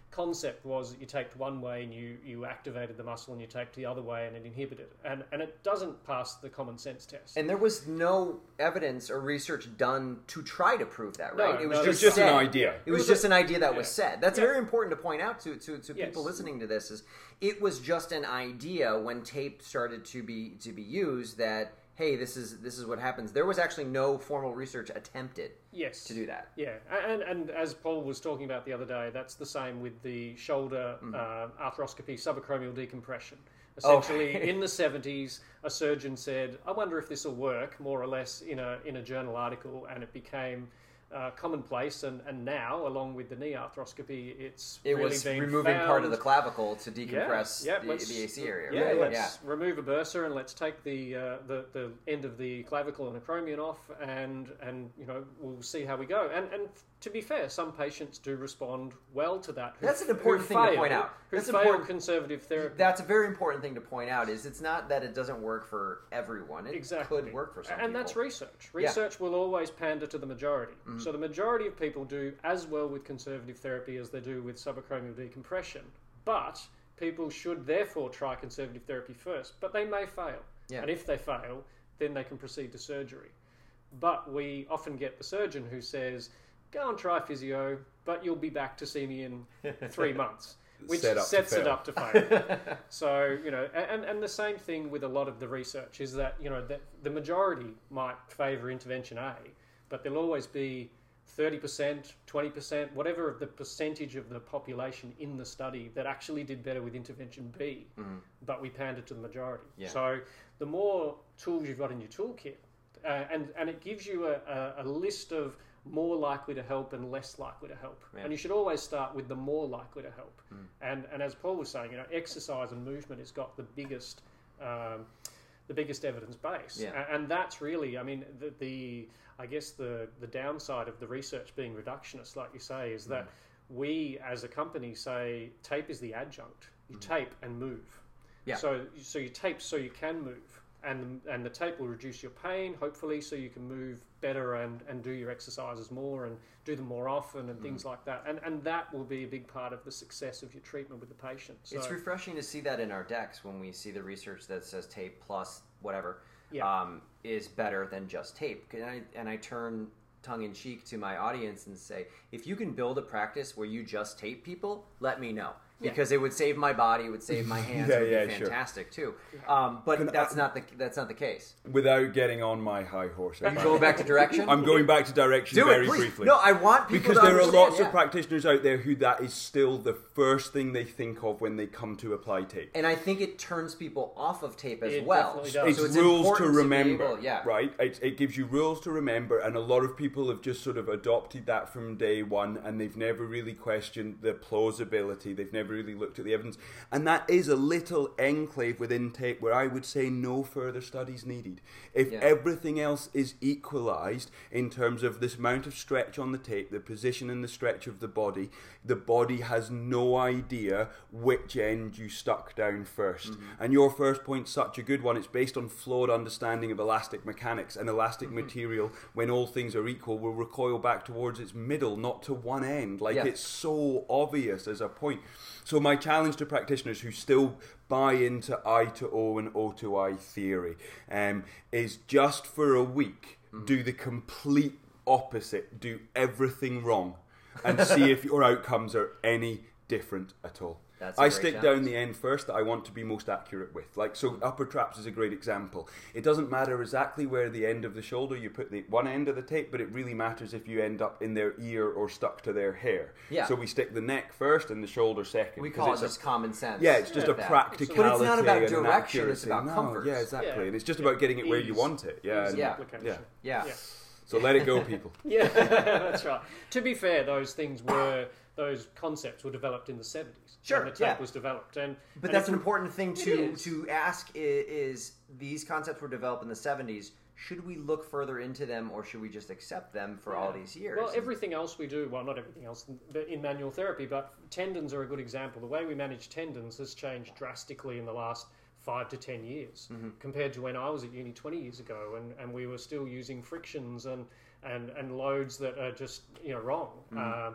concept was that you taped one way and you, you activated the muscle, and you taped the other way and it inhibited it. And, and it doesn't pass the common sense test. And there was no evidence or research done to try to prove that, right? No, it was no, just, It was just said. an idea. It was was just a- an idea that yeah. was said. That's Yeah. very important to point out to, to, to Yes. people listening to this. Is it was just an idea when tape started to be to be used that, hey, this is this is what happens. There was actually no formal research attempted Yes. to do that. Yeah, and, and as Paul was talking about the other day, that's the same with the shoulder uh, arthroscopy, subacromial decompression. Essentially, Okay. in the seventies, a surgeon said, "I wonder if this will work," more or less in a in a journal article, and it became uh, commonplace. And, and now, along with the knee arthroscopy, it's It really was been removing found, part of the clavicle to decompress yeah, yeah, the, let's- the A C area. Yeah, right? let's remove a bursa and let's take the, uh, the the end of the clavicle and acromion off, and and you know we'll see how we go. And and to be fair, some patients do respond well to that. who- That's an important who thing to fail- point out. Who That's fail important. conservative therapy. That's a very important thing to point out. Is it's not that it doesn't work for everyone. It Exactly. could work for some and people. that's research. Yeah. Research will always pander to the majority. So the majority of people do as well with conservative therapy as they do with subacromial decompression. But people should therefore try conservative therapy first. But they may fail. Yeah. And if they fail, then they can proceed to surgery. But we often get the surgeon who says, go and try physio, but you'll be back to see me in three months. Which Set up to sets it fail. up to fail. So, you know, and, and the same thing with a lot of the research is that, you know, that the majority might favour intervention A, but there'll always be thirty percent, twenty percent, whatever of the percentage of the population in the study that actually did better with intervention B, but we pandered to the majority. Yeah. So the more tools you've got in your toolkit, uh, and, and it gives you a, a, a list of more likely to help and less likely to help. Yeah. And you should always start with the more likely to help. Mm. And and as Paul was saying, you know, exercise and movement has got the biggest um, the biggest evidence base. Yeah. And, and that's really, I mean, the, the I guess the the downside of the research being reductionist, like you say, is that mm. we as a company say tape is the adjunct. You mm. tape and move. Yeah. So so you tape so you can move. And, and the tape will reduce your pain, hopefully, so you can move better and, and do your exercises more and do them more often and mm. things like that. And and that will be a big part of the success of your treatment with the patient. So, it's refreshing to see that in our decks when we see the research that says tape plus whatever Yeah. um, is better than just tape. And I, and I turn tongue-in-cheek to my audience and say, if you can build a practice where you just tape people, let me know. Yeah. Because it would save my body, it would save my hands, Yeah, it would yeah, be sure. fantastic too. Um, but Can that's I- not the that's not the case. Without getting on my high horse. You going back to direction? I'm going back to direction Do very it, please. briefly. No, I want people because to there are understand, lots yeah. of practitioners out there who that is still the first thing they think of when they come to apply tape. And I think it turns people off of tape as It well. definitely does. It's So it's rules to important be remember, able- yeah. right? It, it gives you rules to remember, and a lot of people have just sort of adopted that from day one, and they've never really questioned the plausibility. They've never really looked at the evidence, and that is a little enclave within tape where I would say no further studies needed. If Yeah. everything else is equalised in terms of this amount of stretch on the tape, the position and the stretch of the body, the body has no idea which end you stuck down first. Mm-hmm. And your first point's such a good one. It's based on flawed understanding of elastic mechanics, and elastic Mm-hmm. material, when all things are equal, will recoil back towards its middle, not to one end. Like, Yeah. it's so obvious as a point. So my challenge to practitioners who still buy into I to O and O to I theory um, is just for a week, Mm-hmm. do the complete opposite, do everything wrong, and see if your outcomes are any different at all. That's a I great stick challenge. down the end first that I want to be most accurate with. Like, so upper traps is a great example. It doesn't matter exactly where the end of the shoulder you put the one end of the tape, but it really matters if you end up in their ear or stuck to their hair. Yeah. So we stick the neck first and the shoulder second. We 'cause call it it's a- just common sense. yeah, it's just with a that. practicality. But it's not about and an direction, it's accuracy. about No, comfort. Yeah, exactly. Yeah. And it's just Yeah. about getting it where you Ease. want it. Yeah. Ease and- of Yeah. application. yeah. Yeah. Yeah. So let it go, people. Yeah, that's right. To be fair, those things were, those concepts were developed in the seventies. Sure, when the tape yeah. was developed. And, But and that's if an we- important thing It to is. to ask i- is these concepts were developed in the seventies. Should we look further into them, or should we just accept them for all Yeah. these years? Well, everything else we do, well, not everything else in- in manual therapy, but tendons are a good example. The way we manage tendons has changed drastically in the last five to ten years Mm-hmm. compared to when I was at uni twenty years ago, and, and we were still using frictions and, and, and loads that are just, you know, wrong. Mm-hmm. Um,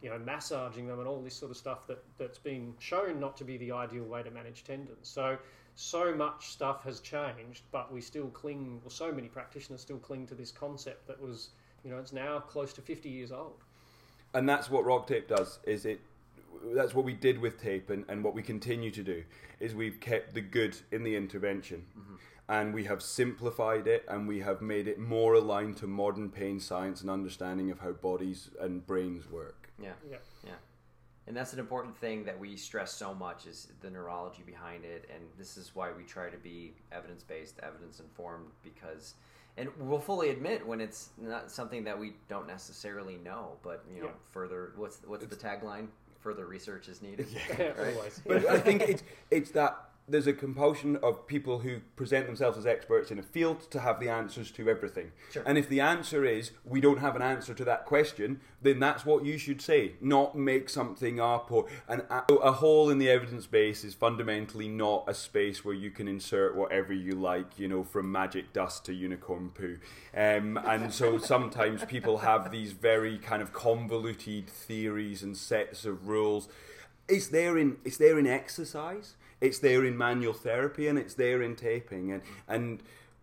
you know, massaging them and all this sort of stuff that, that's been shown not to be the ideal way to manage tendons. So, so much stuff has changed, but we still cling, or so many practitioners still cling to this concept that was, you know, it's now close to fifty years old. And that's what Rock Tape does, is it, that's what we did with tape, and, and what we continue to do, is we've kept the good in the intervention. Mm-hmm. And we have simplified it, and we have made it more aligned to modern pain science and understanding of how bodies and brains work. Yeah, yeah, yeah. And that's an important thing that we stress so much, is the neurology behind it. And this is why we try to be evidence-based, evidence-informed, because, and we'll fully admit when it's not something that we don't necessarily know, but, you know, yeah. further, what's what's it's, the tagline? Further research is needed. Yeah, right? Always. But I think it's it's that there's a compulsion of people who present themselves as experts in a field to have the answers to everything. Sure. And if the answer is, we don't have an answer to that question, then that's what you should say, not make something up. Or an, a hole in the evidence base is fundamentally not a space where you can insert whatever you like, you know, from magic dust to unicorn poo. Um, and so sometimes people have these very kind of convoluted theories and sets of rules. It's there in, it's there in exercise. It's there in manual therapy, and it's there in taping, and and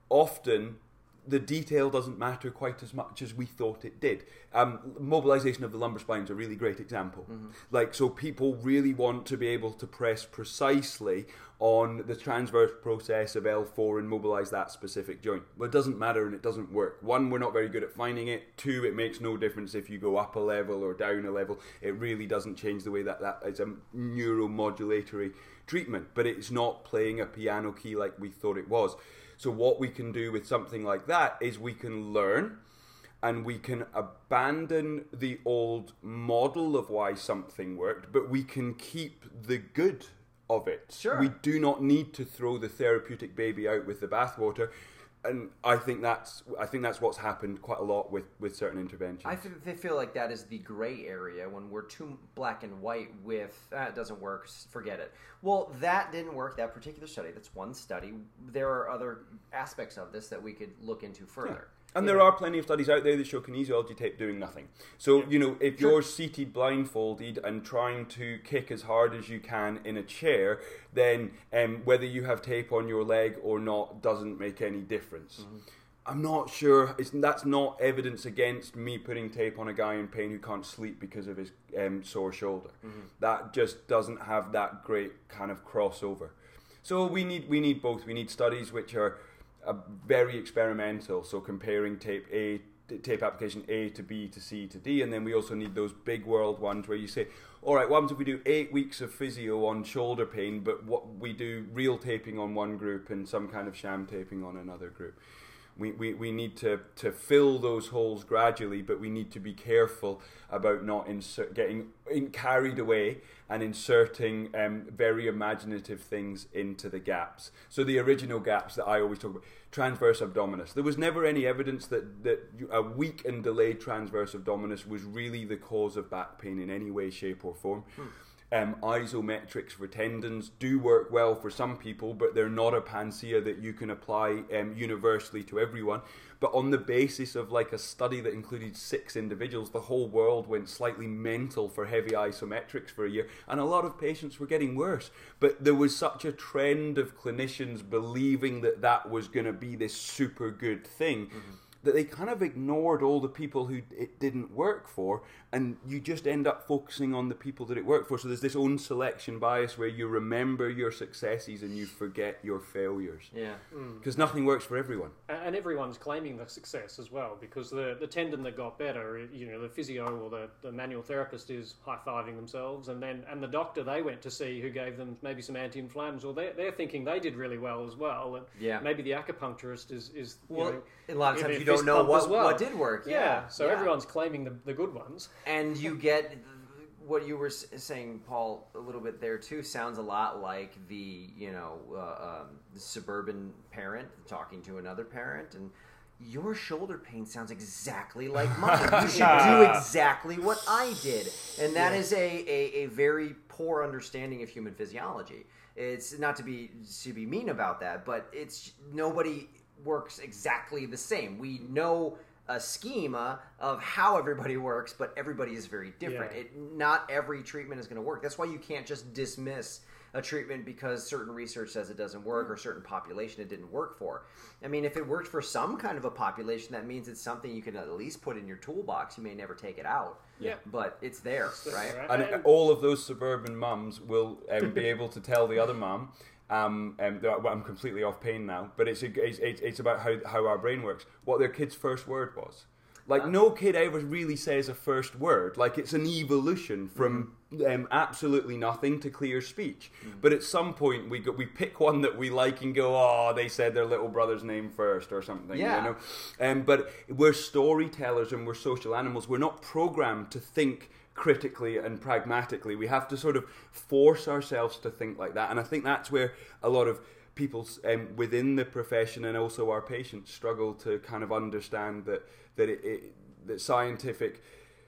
often the detail doesn't matter quite as much as we thought it did. Um, mobilization of the lumbar spine is a really great example. Mm-hmm. Like, so people really want to be able to press precisely on the transverse process of L four and mobilize that specific joint. But it doesn't matter, and it doesn't work. One, we're not very good at finding it. Two, it makes no difference if you go up a level or down a level. It really doesn't change the way that that is a neuromodulatory treatment, but it's not playing a piano key like we thought it was. So what we can do with something like that is we can learn, and we can abandon the old model of why something worked, but we can keep the good of it. Sure. We do not need to throw the therapeutic baby out with the bathwater. And I think that's I think that's what's happened quite a lot with, with certain interventions. I f- feel like that is the gray area when we're too black and white with, ah, it doesn't work, forget it. Well, that didn't work, that particular study. That's one study. There are other aspects of this that we could look into further. Yeah. And there are plenty of studies out there that show kinesiology tape doing nothing. So, yeah. you know, if sure. you're seated blindfolded and trying to kick as hard as you can in a chair, then um, whether you have tape on your leg or not doesn't make any difference. Mm-hmm. I'm not sure. It's, that's not evidence against me putting tape on a guy in pain who can't sleep because of his um, sore shoulder. Mm-hmm. That just doesn't have that great kind of crossover. So we need we need both. We need studies which are Uh, very experimental, so comparing tape A, tape application A to B to C to D, and then we also need those big world ones where you say, all right, what happens if we do eight weeks of physio on shoulder pain, but what we do real taping on one group and some kind of sham taping on another group. We, we, we need to, to fill those holes gradually, but we need to be careful about not insert, getting in, carried away and inserting um, very imaginative things into the gaps. So the original gaps that I always talk about, transverse abdominis. There was never any evidence that, that a weak and delayed transverse abdominis was really the cause of back pain in any way, shape or form. Hmm. Um, isometrics for tendons do work well for some people, but they're not a panacea that you can apply um, universally to everyone. But on the basis of like a study that included six individuals, the whole world went slightly mental for heavy isometrics for a year, and a lot of patients were getting worse. But there was such a trend of clinicians believing that that was going to be this super good thing, mm-hmm. that they kind of ignored all the people who it didn't work for, and you just end up focusing on the people that it worked for. So there's this own selection bias where you remember your successes and you forget your failures. Yeah. Because mm. nothing works for everyone. And everyone's claiming the success as well, because the, the tendon that got better, you know, the physio or the, the manual therapist is high-fiving themselves, and then and the doctor they went to see who gave them maybe some anti-inflammatories, or they're, they're thinking they did really well as well. And yeah. maybe the acupuncturist is, is well, you know, a lot of times you don't know what, well. what did work. Yeah, yeah. so yeah. everyone's claiming the, the good ones. And you get what you were saying, Paul, a little bit there too. Sounds a lot like the, you know, uh, um, the suburban parent talking to another parent, and your shoulder pain sounds exactly like mine. You should do exactly what I did. And that yeah. is a, a, a very poor understanding of human physiology. It's not to be to be mean about that, but it's nobody works exactly the same. We know a schema of how everybody works, but everybody is very different. Yeah. It, not every treatment is going to work. That's why you can't just dismiss a treatment because certain research says it doesn't work or certain population it didn't work for. I mean, if it worked for some kind of a population, that means it's something you can at least put in your toolbox. You may never take it out, yeah. but it's there, right? right. And And- all of those suburban mums will um, be able to tell the other mum, um, um, well, I'm completely off pain now, but it's, it's, it's about how, how our brain works, what their kid's first word was. Like, no kid ever really says a first word. Like, it's an evolution from um, absolutely nothing to clear speech. Mm. But at some point, we go, we pick one that we like and go, oh, they said their little brother's name first or something. Yeah. You know? Um, but we're storytellers and we're social animals. We're not programmed to think critically and pragmatically. We have to sort of force ourselves to think like that. And I think that's where a lot of people um, within the profession and also our patients struggle to kind of understand that that it, it that scientific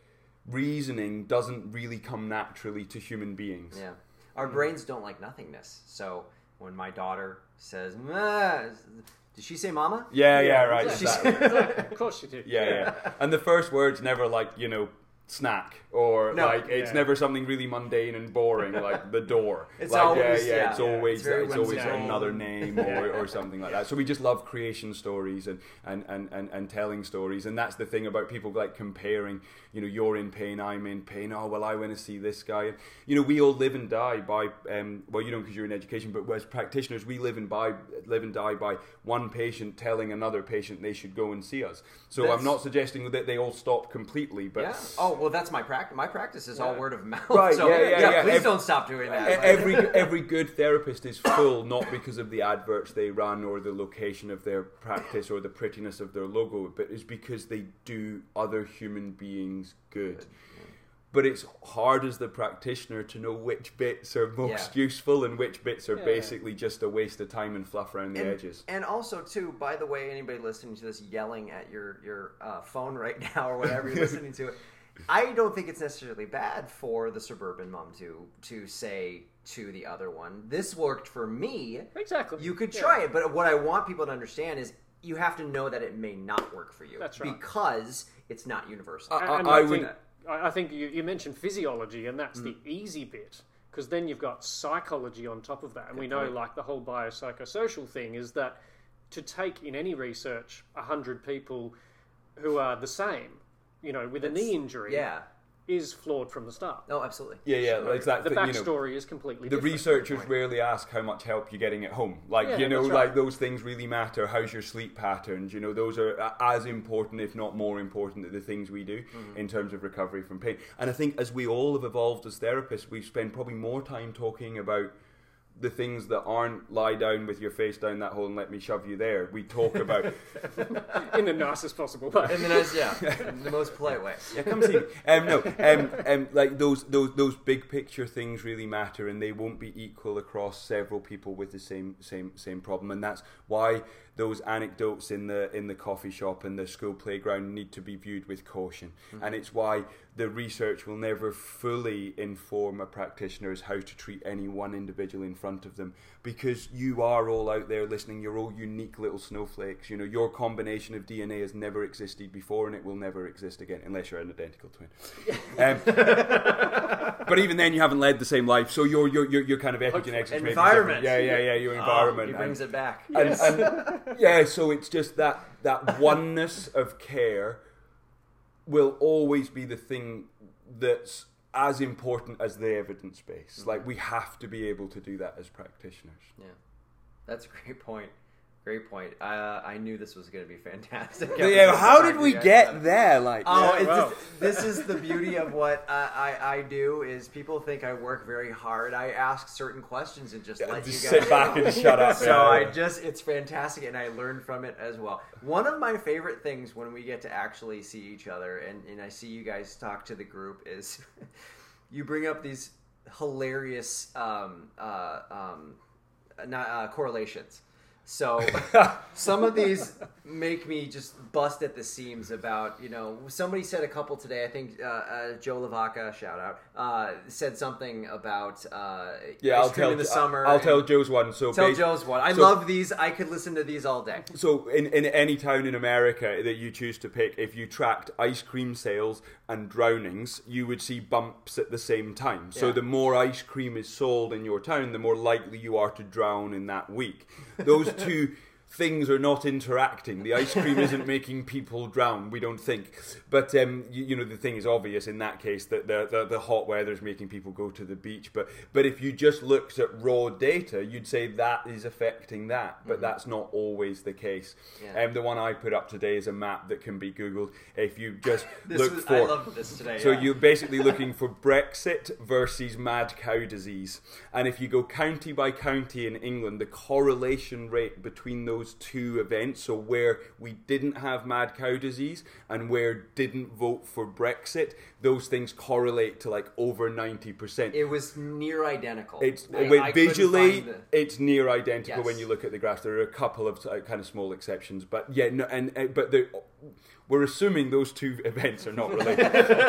reasoning doesn't really come naturally to human beings. Yeah, our brains don't like nothingness. So when my daughter says, "Ma," did she say "mama"? Yeah, yeah, yeah, right. Exactly. Exactly. Exactly. Of course you did. Yeah, yeah. And the first word's never like, you know, snack or No. like it's Yeah. never something really mundane and boring like the door. It's like, always- yeah, yeah, yeah, it's yeah. always It's very it's always whimsical. another name or, or something like that. So we just love creation stories and, and, and, and, and telling stories, and that's the thing about people like comparing. You know, you're in pain, I'm in pain. Oh well, I want to see this guy. And, you know, we all live and die by um, well, you don't because you're in education, but as practitioners, we live and by live and die by one patient telling another patient they should go and see us. So That's- I'm not suggesting that they all stop completely, but. Yeah. Oh well, that's my practice. My practice is all Yeah. word of mouth. Right, So, yeah, yeah, yeah. Please Ev- don't stop doing that. E- Every every good therapist is full not because of the adverts they run or the location of their practice or the prettiness of their logo, but it's because they do other human beings good. Good, But it's hard as the practitioner to know which bits are most useful and which bits are Yeah. basically just a waste of time and fluff around the and, edges. And also, too, by the way, anybody listening to this yelling at your your uh, phone right now or whatever you're listening to it, I don't think it's necessarily bad for the suburban mom to to say to the other one, "This worked for me. Exactly. You could Yeah. try it." But what I want people to understand is you have to know that it may not work for you. That's right. Because it's not universal. Uh, And, I- and I I, would- think, I I think you, you mentioned physiology, and that's the easy bit, because then you've got psychology on top of that. And we know, point. like, the whole biopsychosocial thing is that to take in any research one hundred people who are the same, you know, with a It's- knee injury, Yeah. is flawed from the start. No, absolutely. Yeah, yeah, it's that The thing, you know, backstory is completely the different. researchers point. rarely ask how much help you're getting at home. Like, Yeah, you know, that's right. like those things really matter. How's your sleep patterns? You know, those are a- as important, if not more important, than the things we do Mm-hmm. in terms of recovery from pain. And I think as we all have evolved as therapists, we spend probably more time talking about the things that aren't lie down with your face down that hole and let me shove you there. We talk about in the nicest possible way. In the nice, yeah, in the most polite way. yeah, come see me. Um, no, um, um, like those, those, those big picture things really matter, and they won't be equal across several people with the same, same, same problem. And that's why those anecdotes in the in the coffee shop and the school playground need to be viewed with caution. Mm-hmm. And it's why the research will never fully inform a practitioner as how to treat any one individual in front of them, because you are all out there listening. You're all unique little snowflakes. You know, your combination of D N A has never existed before, and it will never exist again unless you're an identical twin. Um, but even then, you haven't led the same life, so your your your, your kind of epigenetics is maybe Environment. different. Yeah, yeah, yeah. Your environment. He brings and, it back. and, Yes. and yeah, so it's just that that oneness of care will always be the thing that's as important as the evidence base. Mm-hmm. Like, we have to be able to do that as practitioners. Yeah, that's a great point. Great point. Uh, I knew this was going to be fantastic. Yeah, how did we get there? Like, Oh, Yeah, it's wow. just, this is the beauty of what uh, I, I do. Is people think I work very hard. I ask certain questions and just let just you guys sit back know. and shut up. So Yeah, I yeah. just, it's fantastic, and I learn from it as well. One of my favorite things when we get to actually see each other, and, and I see you guys talk to the group, is you bring up these hilarious um, uh, um, not, uh, correlations. So some of these make me just bust at the seams about, you know, somebody said a couple today, I think uh, uh, Joe Lavaca, shout out, uh, said something about uh, yeah, ice I'll cream tell, in the summer. I'll tell Joe's one. So Tell bas- Joe's one. I so, love these. I could listen to these all day. So in, in any town in America that you choose to pick, if you tracked ice cream sales and drownings, you would see bumps at the same time. So Yeah. the more ice cream is sold in your town, the more likely you are to drown in that week. Those two things are not interacting. The ice cream isn't making people drown, we don't think. But um, you, you know, the thing is obvious in that case that the, the the hot weather is making people go to the beach. But but if you just looked at raw data, you'd say that is affecting that. But mm-hmm. that's not always the case. And yeah. um, the one I put up today is a map that can be Googled. If you just look was, for, I love this today. So yeah. you're basically looking for Brexit versus mad cow disease, and if you go county by county in England, the correlation rate between those two events, so where we didn't have mad cow disease and where didn't vote for Brexit, those things correlate to like over ninety percent. It was near identical. It's I, wait, I visually the... it's near identical yes. when you look at the graphs. There are a couple of uh, kind of small exceptions, but yeah, no, and uh, but the we're assuming those two events are not related.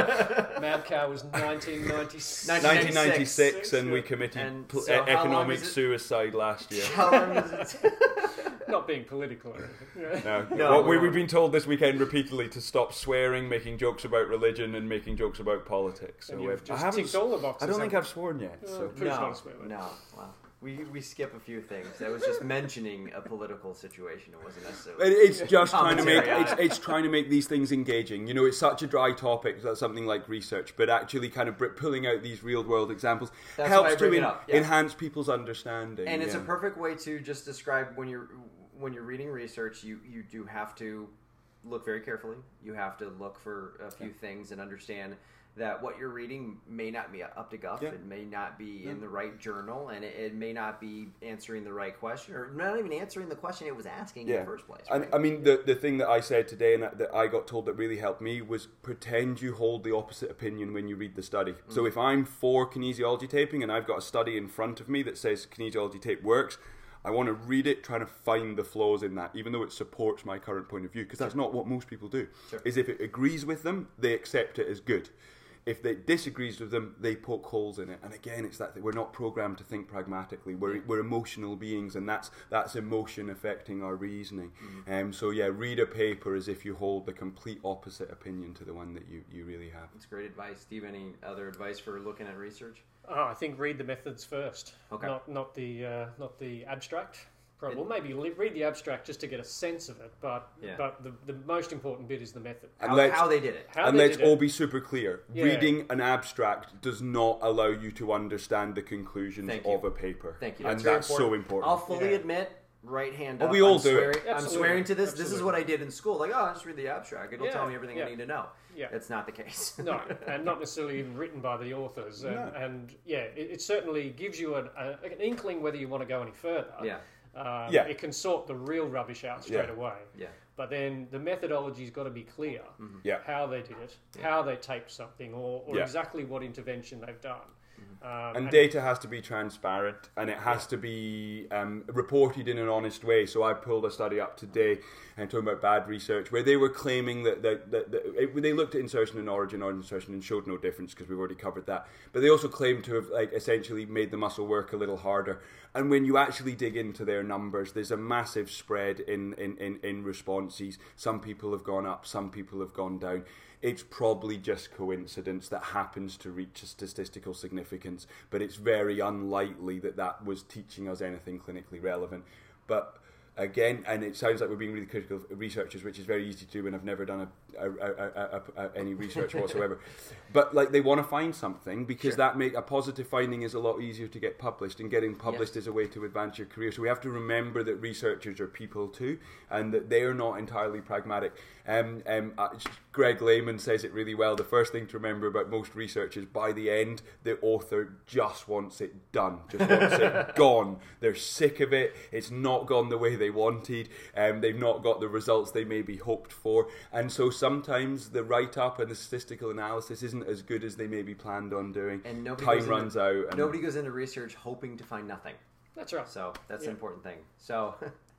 Mad Cow was nineteen ninety-six. nineteen ninety-six, and we committed and pl- so economic suicide last year. How long is it? Not being political or anything. No, no well, we, we've been told this weekend repeatedly to stop swearing, making jokes about religion, and making jokes about politics. So and you've just I haven't. ticked all the boxes. I don't think I've sworn yet. Uh, So. No, no. Well, we we skip a few things. I was just mentioning a political situation. It wasn't necessarily. It's just trying to make on it's, it. it's trying to make these things engaging. You know, it's such a dry topic that something like research, but actually kind of pulling out these real world examples That's helps why I bring to it en- up, yeah. enhance people's understanding. And it's yeah. a perfect way to just describe when you're when you're reading research. You you do have to look very carefully. You have to look for a few yeah. things and understand that what you're reading may not be up to guff. Yeah. It may not be yeah. in the right journal, and it, it may not be answering the right question, or not even answering the question it was asking yeah. in the first place. Right? And I mean, the the thing that I said today and that I got told that really helped me was pretend you hold the opposite opinion when you read the study. Mm. So if I'm for kinesiology taping and I've got a study in front of me that says kinesiology tape works, I want to read it trying to find the flaws in that, even though it supports my current point of view, because that's not what most people do. Sure. Is if it agrees with them, they accept it as good. If it disagrees with them, they poke holes in it. And again, it's that we're not programmed to think pragmatically. We're we're emotional beings, and that's that's emotion affecting our reasoning. Mm-hmm. Um, so yeah, read a paper as if you hold the complete opposite opinion to the one that you, you really have. That's great advice. Steve, any other advice for looking at research? Oh, I think read the methods first. Okay. Not not the uh, not the abstract. Probably. Well, maybe read the abstract just to get a sense of it, but yeah. but the, the most important bit is the method. How, how they did it. How and they let's did all it. be super clear. Yeah. Reading an abstract does not allow you to understand the conclusions Thank of you. a paper. Thank you. And that's, that's so important. I'll fully yeah. admit, right hand Oh, up. we all I'm do swearing, it. I'm swearing to this. Absolutely. This is what I did in school. Like, oh, just read the abstract. It'll Yeah. tell me everything yeah. I need to know. Yeah. That's not the case. No, and not necessarily even written by the authors. And, No. and yeah, it, it certainly gives you an, a, an inkling whether you want to go any further. Yeah. Um, Yeah. It can sort the real rubbish out straight Yeah. away. Yeah. But then the methodology's got to be clear. Mm-hmm. Yeah. How they did it, Yeah. how they taped something, or, or Yeah. exactly what intervention they've done. Um, And data has to be transparent, and it has to be um, reported in an honest way. So I pulled a study up today and talking about bad research where they were claiming that, that, that, that it, they looked at insertion and origin, origin insertion, and showed no difference because we've already covered that. But they also claimed to have like essentially made the muscle work a little harder. And when you actually dig into their numbers, there's a massive spread in, in, in, in responses. Some people have gone up, some people have gone down. It's probably just coincidence that happens to reach a statistical significance, but it's very unlikely that that was teaching us anything clinically relevant. But again, and it sounds like we're being really critical of researchers, which is very easy to do when I've never done a, a, a, a, a, any research whatsoever. But like they want to find something because Sure. that make a positive finding is a lot easier to get published, and getting published Yes. is a way to advance your career. So we have to remember that researchers are people too, and that they are not entirely pragmatic. Um, um, uh, Greg Lehman says it really well. The first thing to remember about most research is by the end, the author just wants it done, just wants it gone. They're sick of it. It's not gone the way they wanted. Um, they've not got the results they maybe hoped for. And so sometimes the write-up and the statistical analysis isn't as good as they maybe planned on doing. And nobody Time goes runs into, out. And nobody goes into research hoping to find nothing. that's right. So that's Yeah. an important thing. So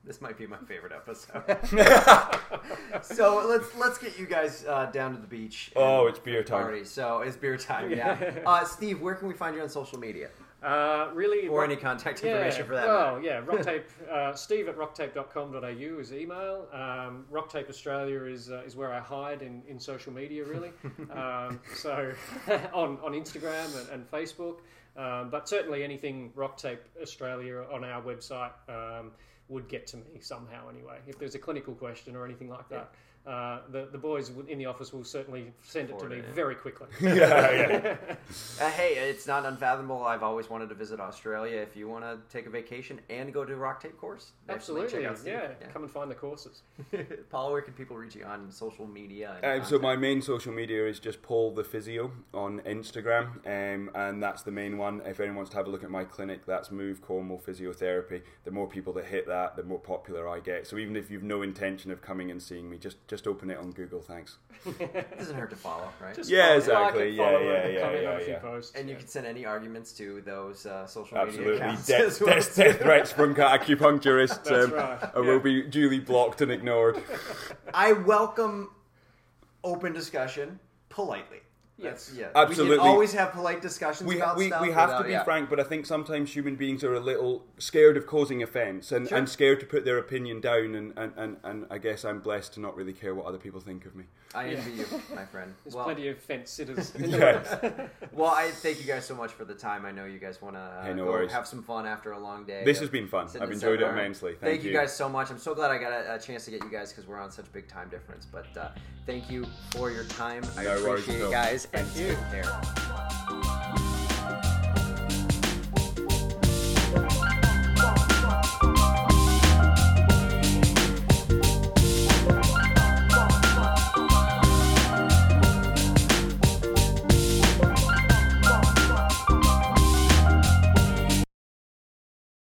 This might be my favorite episode. So let's let's get you guys uh, down to the beach. Oh, it's beer time. Party. So it's beer time. Yeah. uh, Steve, where can we find you on social media? Uh, really, Or rock, any contact yeah, information for that Well, matter. yeah, Rocktape. Uh, Steve at rocktape dot com dot a u is email. Um, Rocktape Australia is uh, is where I hide in, in social media, really. um, so on on Instagram and, and Facebook, um, but certainly anything Rocktape Australia on our website um, would get to me somehow anyway. If there's a clinical question or anything like that. Uh, the, the boys in the office will certainly send it to me Forward it. very quickly. yeah, yeah. Uh, hey, it's not unfathomable. I've always wanted to visit Australia. If you want to take a vacation and go to a rock tape course, definitely Absolutely, check out Steve. yeah. Come and find the courses. Paul, where can people reach you on social media? and Um, so contact? my main social media is just Paul the Physio on Instagram, um, and that's the main one. If anyone wants to have a look at my clinic, that's Move Cornwall Physiotherapy. The more people that hit that, the more popular I get. So even if you've no intention of coming and seeing me, just just open it on Google. Thanks. It doesn't hurt to follow, right? Just Yeah, follow- exactly. like it, Yeah, follow yeah, it, yeah, comment yeah, on a few yeah. posts, And you yeah. can send any arguments to those uh, social Absolutely. media accounts. Death, as well. death, death threats from acupuncturists That's um, right, uh, will be duly blocked and ignored. I welcome open discussion politely. Yes. Yeah, Absolutely. We can always have polite discussions We, about we, stuff. we have without- to be yeah. frank, but I think sometimes human beings are a little scared of causing offence and, Sure. and scared to put their opinion down, and, and, and, and I guess I'm blessed to not really care what other people think of me. I envy you, my friend. There's Well, plenty of fence sitters. in the Yeah. world. well, I thank you guys so much for the time. I know you guys want to uh, Hey, no go worries. have some fun after a long day. This of has been fun. sitting I've in enjoyed it seminar. immensely. Thank, Thank you guys so much. I'm so glad I got a, a chance to get you guys because we're on such a big time difference. But uh, thank you for your time. I No worries appreciate at it, all. guys. And Thank you. take care.